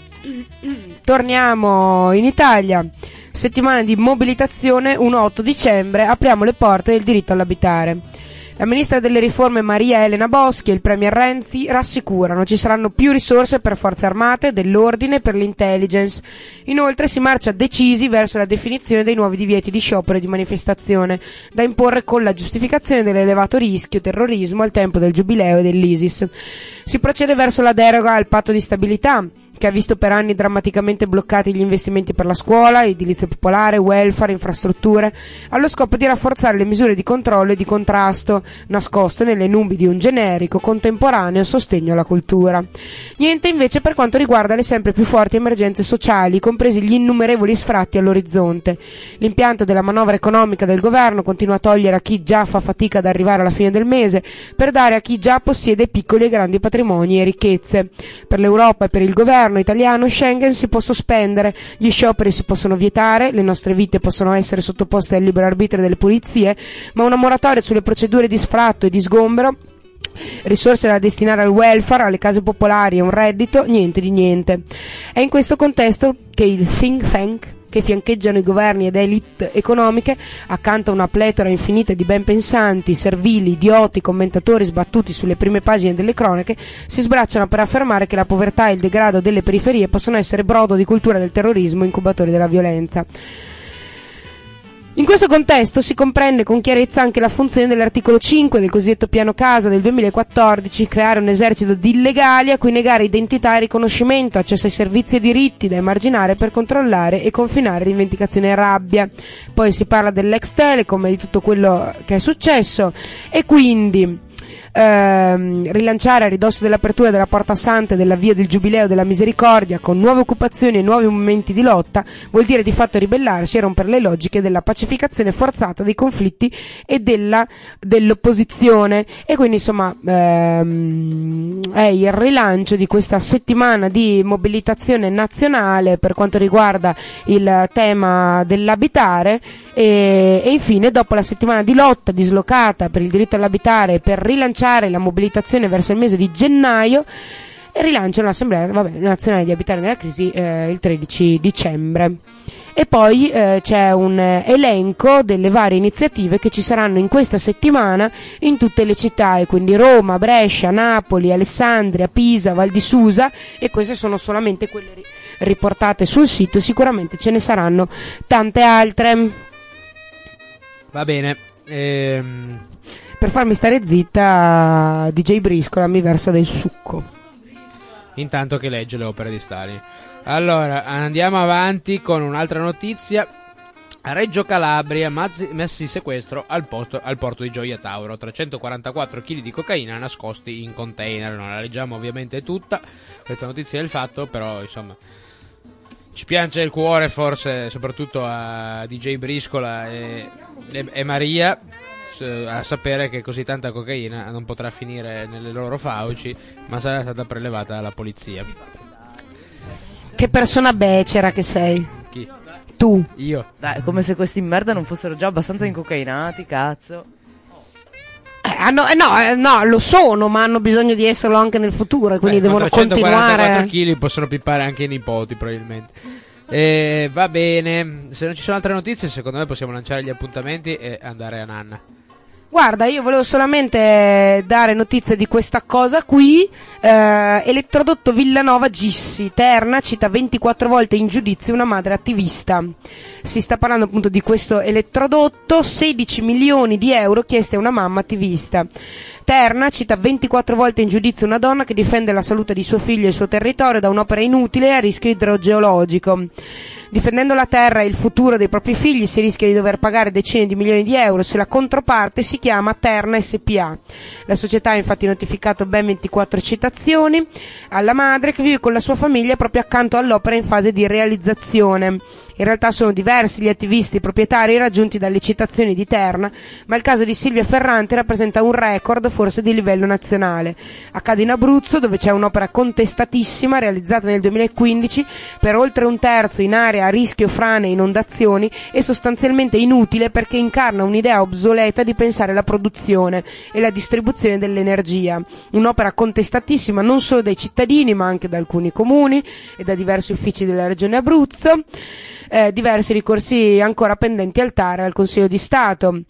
Torniamo in Italia. Settimana di mobilitazione, uno otto dicembre, apriamo le porte del diritto all'abitare. La ministra delle riforme Maria Elena Boschi e il premier Renzi rassicurano ci saranno più risorse per forze armate, dell'ordine e per l'intelligence. Inoltre si marcia decisi verso la definizione dei nuovi divieti di sciopero e di manifestazione, da imporre con la giustificazione dell'elevato rischio terrorismo al tempo del giubileo e dell'ISIS. Si procede verso la deroga al patto di stabilità, che ha visto per anni drammaticamente bloccati gli investimenti per la scuola, edilizia popolare, welfare, infrastrutture, allo scopo di rafforzare le misure di controllo e di contrasto, nascoste nelle nubi di un generico, contemporaneo sostegno alla cultura. Niente invece per quanto riguarda le sempre più forti emergenze sociali, compresi gli innumerevoli sfratti all'orizzonte. L'impianto della manovra economica del governo continua a togliere a chi già fa fatica ad arrivare alla fine del mese, per dare a chi già possiede piccoli e grandi patrimoni e ricchezze. Per l'Europa e per il governo italiano Schengen si può sospendere, gli scioperi si possono vietare, le nostre vite possono essere sottoposte al libero arbitrio delle polizie, ma una moratoria sulle procedure di sfratto e di sgombero, risorse da destinare al welfare, alle case popolari e un reddito, niente di niente. È in questo contesto che il think tank che fiancheggiano i governi ed elite economiche, accanto a una pletora infinita di ben pensanti, servili, idioti, commentatori sbattuti sulle prime pagine delle cronache, si sbracciano per affermare che la povertà e il degrado delle periferie possono essere brodo di cultura del terrorismo, incubatori della violenza. In questo contesto si comprende con chiarezza anche la funzione dell'articolo cinque del cosiddetto piano casa del duemilaquattordici, creare un esercito di illegali a cui negare identità e riconoscimento, accesso ai servizi e diritti da emarginare per controllare e confinare rivendicazione e rabbia. Poi si parla dell'ex Telecom e di tutto quello che è successo, e quindi ehm, rilanciare a ridosso dell'apertura della Porta Santa e dell'avvio del Giubileo della Misericordia con nuove occupazioni e nuovi momenti di lotta vuol dire di fatto ribellarsi e rompere le logiche della pacificazione forzata dei conflitti e della, dell'opposizione. E quindi insomma ehm, è il rilancio di questa settimana di mobilitazione nazionale per quanto riguarda il tema dell'abitare. E, e infine, dopo la settimana di lotta dislocata per il diritto all'abitare per rilanciare la mobilitazione verso il mese di gennaio, rilanciano l'Assemblea vabbè, nazionale di abitare nella crisi eh, il tredici dicembre. E poi eh, c'è un eh, elenco delle varie iniziative che ci saranno in questa settimana in tutte le città, e quindi Roma, Brescia, Napoli, Alessandria, Pisa, Val di Susa, e queste sono solamente quelle ri- riportate sul sito, sicuramente ce ne saranno tante altre. Va bene. Ehm... Per farmi stare zitta, D J Briscola mi versa del succo. Intanto che legge le opere di Stalin. Allora, andiamo avanti con un'altra notizia. A Reggio Calabria, mazzi, messi in sequestro al, posto, al porto di Gioia Tauro. trecentoquarantaquattro chili di cocaina nascosti in container. Non la leggiamo ovviamente tutta, questa notizia è il fatto, però insomma... Ci piange il cuore forse soprattutto a D J Briscola e, e, e Maria a sapere che così tanta cocaina non potrà finire nelle loro fauci, ma sarà stata prelevata dalla polizia. Che persona becera che sei. Chi? Tu. Io. Dai, come se questi merda non fossero già abbastanza incocainati, cazzo. Eh, hanno, eh, no, eh, no, lo sono, ma hanno bisogno di esserlo anche nel futuro, e quindi Beh, devono con trecentoquarantaquattro continuare. chili possono pippare anche i nipoti probabilmente. Eh, va bene, se non ci sono altre notizie secondo me possiamo lanciare gli appuntamenti e andare a Nanna. Guarda, io volevo solamente dare notizia di questa cosa qui. eh, Elettrodotto Villanova Gissi, Terna cita ventiquattro volte in giudizio una madre attivista. Si sta parlando appunto di questo elettrodotto, sedici milioni di euro chiesti a una mamma attivista. Terna cita ventiquattro volte in giudizio una donna che difende la salute di suo figlio e il suo territorio da un'opera inutile a rischio idrogeologico. Difendendo la terra e il futuro dei propri figli si rischia di dover pagare decine di milioni di euro se la controparte si chiama Terna S P A. La società ha infatti notificato ben ventiquattro citazioni alla madre, che vive con la sua famiglia proprio accanto all'opera in fase di realizzazione. In realtà sono diversi gli attivisti proprietari raggiunti dalle citazioni di Terna, ma il caso di Silvia Ferrante rappresenta un record forse di livello nazionale. Accade in Abruzzo, dove c'è un'opera contestatissima realizzata nel duemilaquindici per oltre un terzo in area a rischio frane e inondazioni e sostanzialmente inutile perché incarna un'idea obsoleta di pensare la produzione e la distribuzione dell'energia. Un'opera contestatissima non solo dai cittadini ma anche da alcuni comuni e da diversi uffici della regione Abruzzo. Eh, diversi ricorsi ancora pendenti al T A R e al Consiglio di Stato.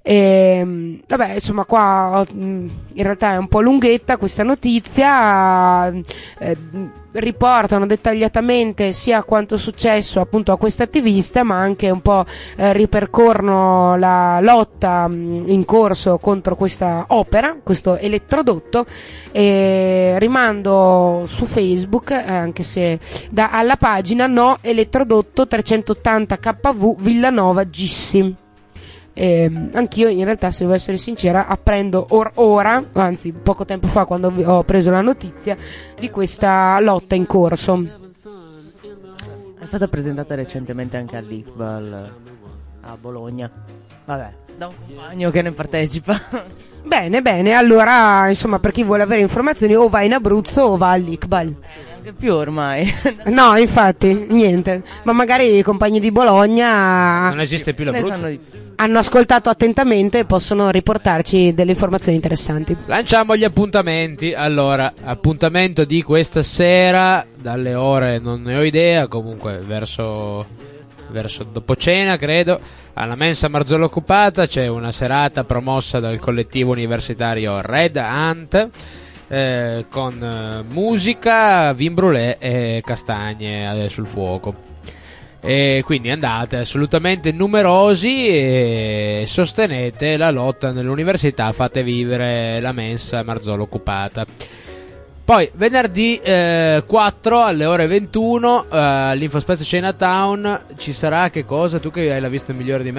E, vabbè, insomma, qua in realtà è un po' lunghetta questa notizia. Eh, riportano dettagliatamente sia quanto è successo appunto a questa attivista, ma anche un po' eh, ripercorrono la lotta mh, in corso contro questa opera, questo elettrodotto. E rimando su Facebook, eh, anche se da, alla pagina no elettrodotto trecentottanta K V Villanova Gissi. Eh, anch'io in realtà, se devo essere sincera, apprendo or- ora, anzi poco tempo fa quando ho preso la notizia di questa lotta in corso. È stata presentata recentemente anche all'Iqbal a Bologna. Vabbè, da un compagno che ne partecipa. Bene, bene, allora insomma, per chi vuole avere informazioni o va in Abruzzo o va all'Iqbal. Anche più ormai. No, infatti, niente. Ma magari i compagni di Bologna Non esiste più Ne l'Abruzzo. sanno di più. hanno ascoltato attentamente e possono riportarci delle informazioni interessanti. Lanciamo gli appuntamenti. Allora, appuntamento di questa sera dalle ore non ne ho idea, comunque verso verso dopo cena credo, alla mensa Marzollo Occupata c'è una serata promossa dal collettivo universitario Red Ant, eh, con eh, musica, vin brûlé e castagne eh, sul fuoco. E quindi andate assolutamente numerosi e sostenete la lotta nell'università, fate vivere la mensa Marzollo Occupata. Poi venerdì eh, quattro alle ore ventuno eh, all'Infospazio Chinatown ci sarà che cosa? Tu che hai la vista migliore di me?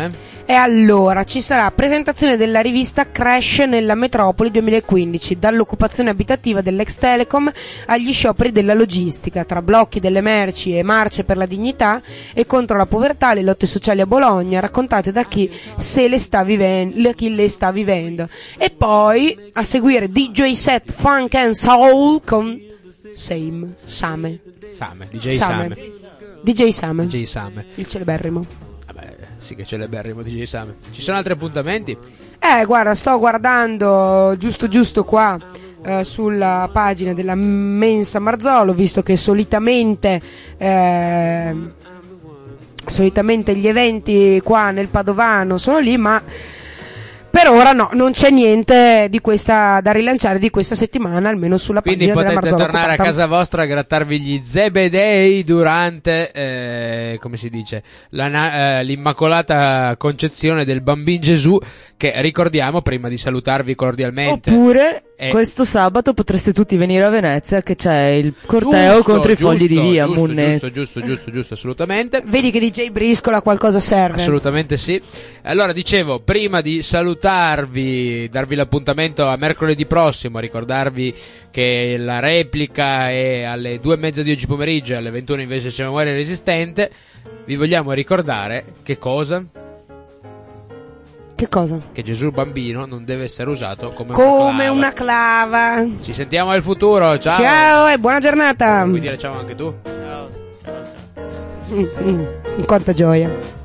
E allora ci sarà presentazione della rivista Crash nella metropoli duemilaquindici, dall'occupazione abitativa dell'ex Telecom agli scioperi della logistica, tra blocchi delle merci e marce per la dignità e contro la povertà, le lotte sociali a Bologna, raccontate da chi se le sta vivendo, chi le sta vivendo. E poi a seguire D J set Funk and Soul con Same, Same, Same, D J Same. D J Same, D J Same. il celeberrimo. Vabbè, sì che celeberrimo D J Same. Ci sono altri appuntamenti? Eh, guarda, sto guardando giusto giusto qua eh, sulla pagina della Mensa Marzolo, visto che solitamente eh, solitamente gli eventi qua nel Padovano sono lì, ma per ora no, non c'è niente di questa da rilanciare di questa settimana, almeno sulla Quindi pagina della potete Marzolo tornare occupata. a casa vostra a grattarvi gli zebedei durante, eh, come si dice, la na- eh, l'immacolata concezione del bambino Gesù, che ricordiamo prima di salutarvi cordialmente. Oppure Eh. questo sabato potreste tutti venire a Venezia, che c'è il corteo Giusto, contro i giusto, fogli di via giusto, Munez. giusto, giusto, giusto, giusto, assolutamente. Vedi che D J Briscola qualcosa serve. Assolutamente sì. Allora dicevo, prima di salutarvi, darvi l'appuntamento a mercoledì prossimo, ricordarvi che la replica è alle due e mezza di oggi pomeriggio e alle ventuno invece c'è Memoria Resistente. Vi vogliamo ricordare che cosa? Che cosa? Che Gesù bambino non deve essere usato come, Come una clava. una clava. Ci sentiamo nel futuro, ciao. Ciao e buona giornata. Vuoi dire ciao anche tu? Mm, mm, quanta gioia.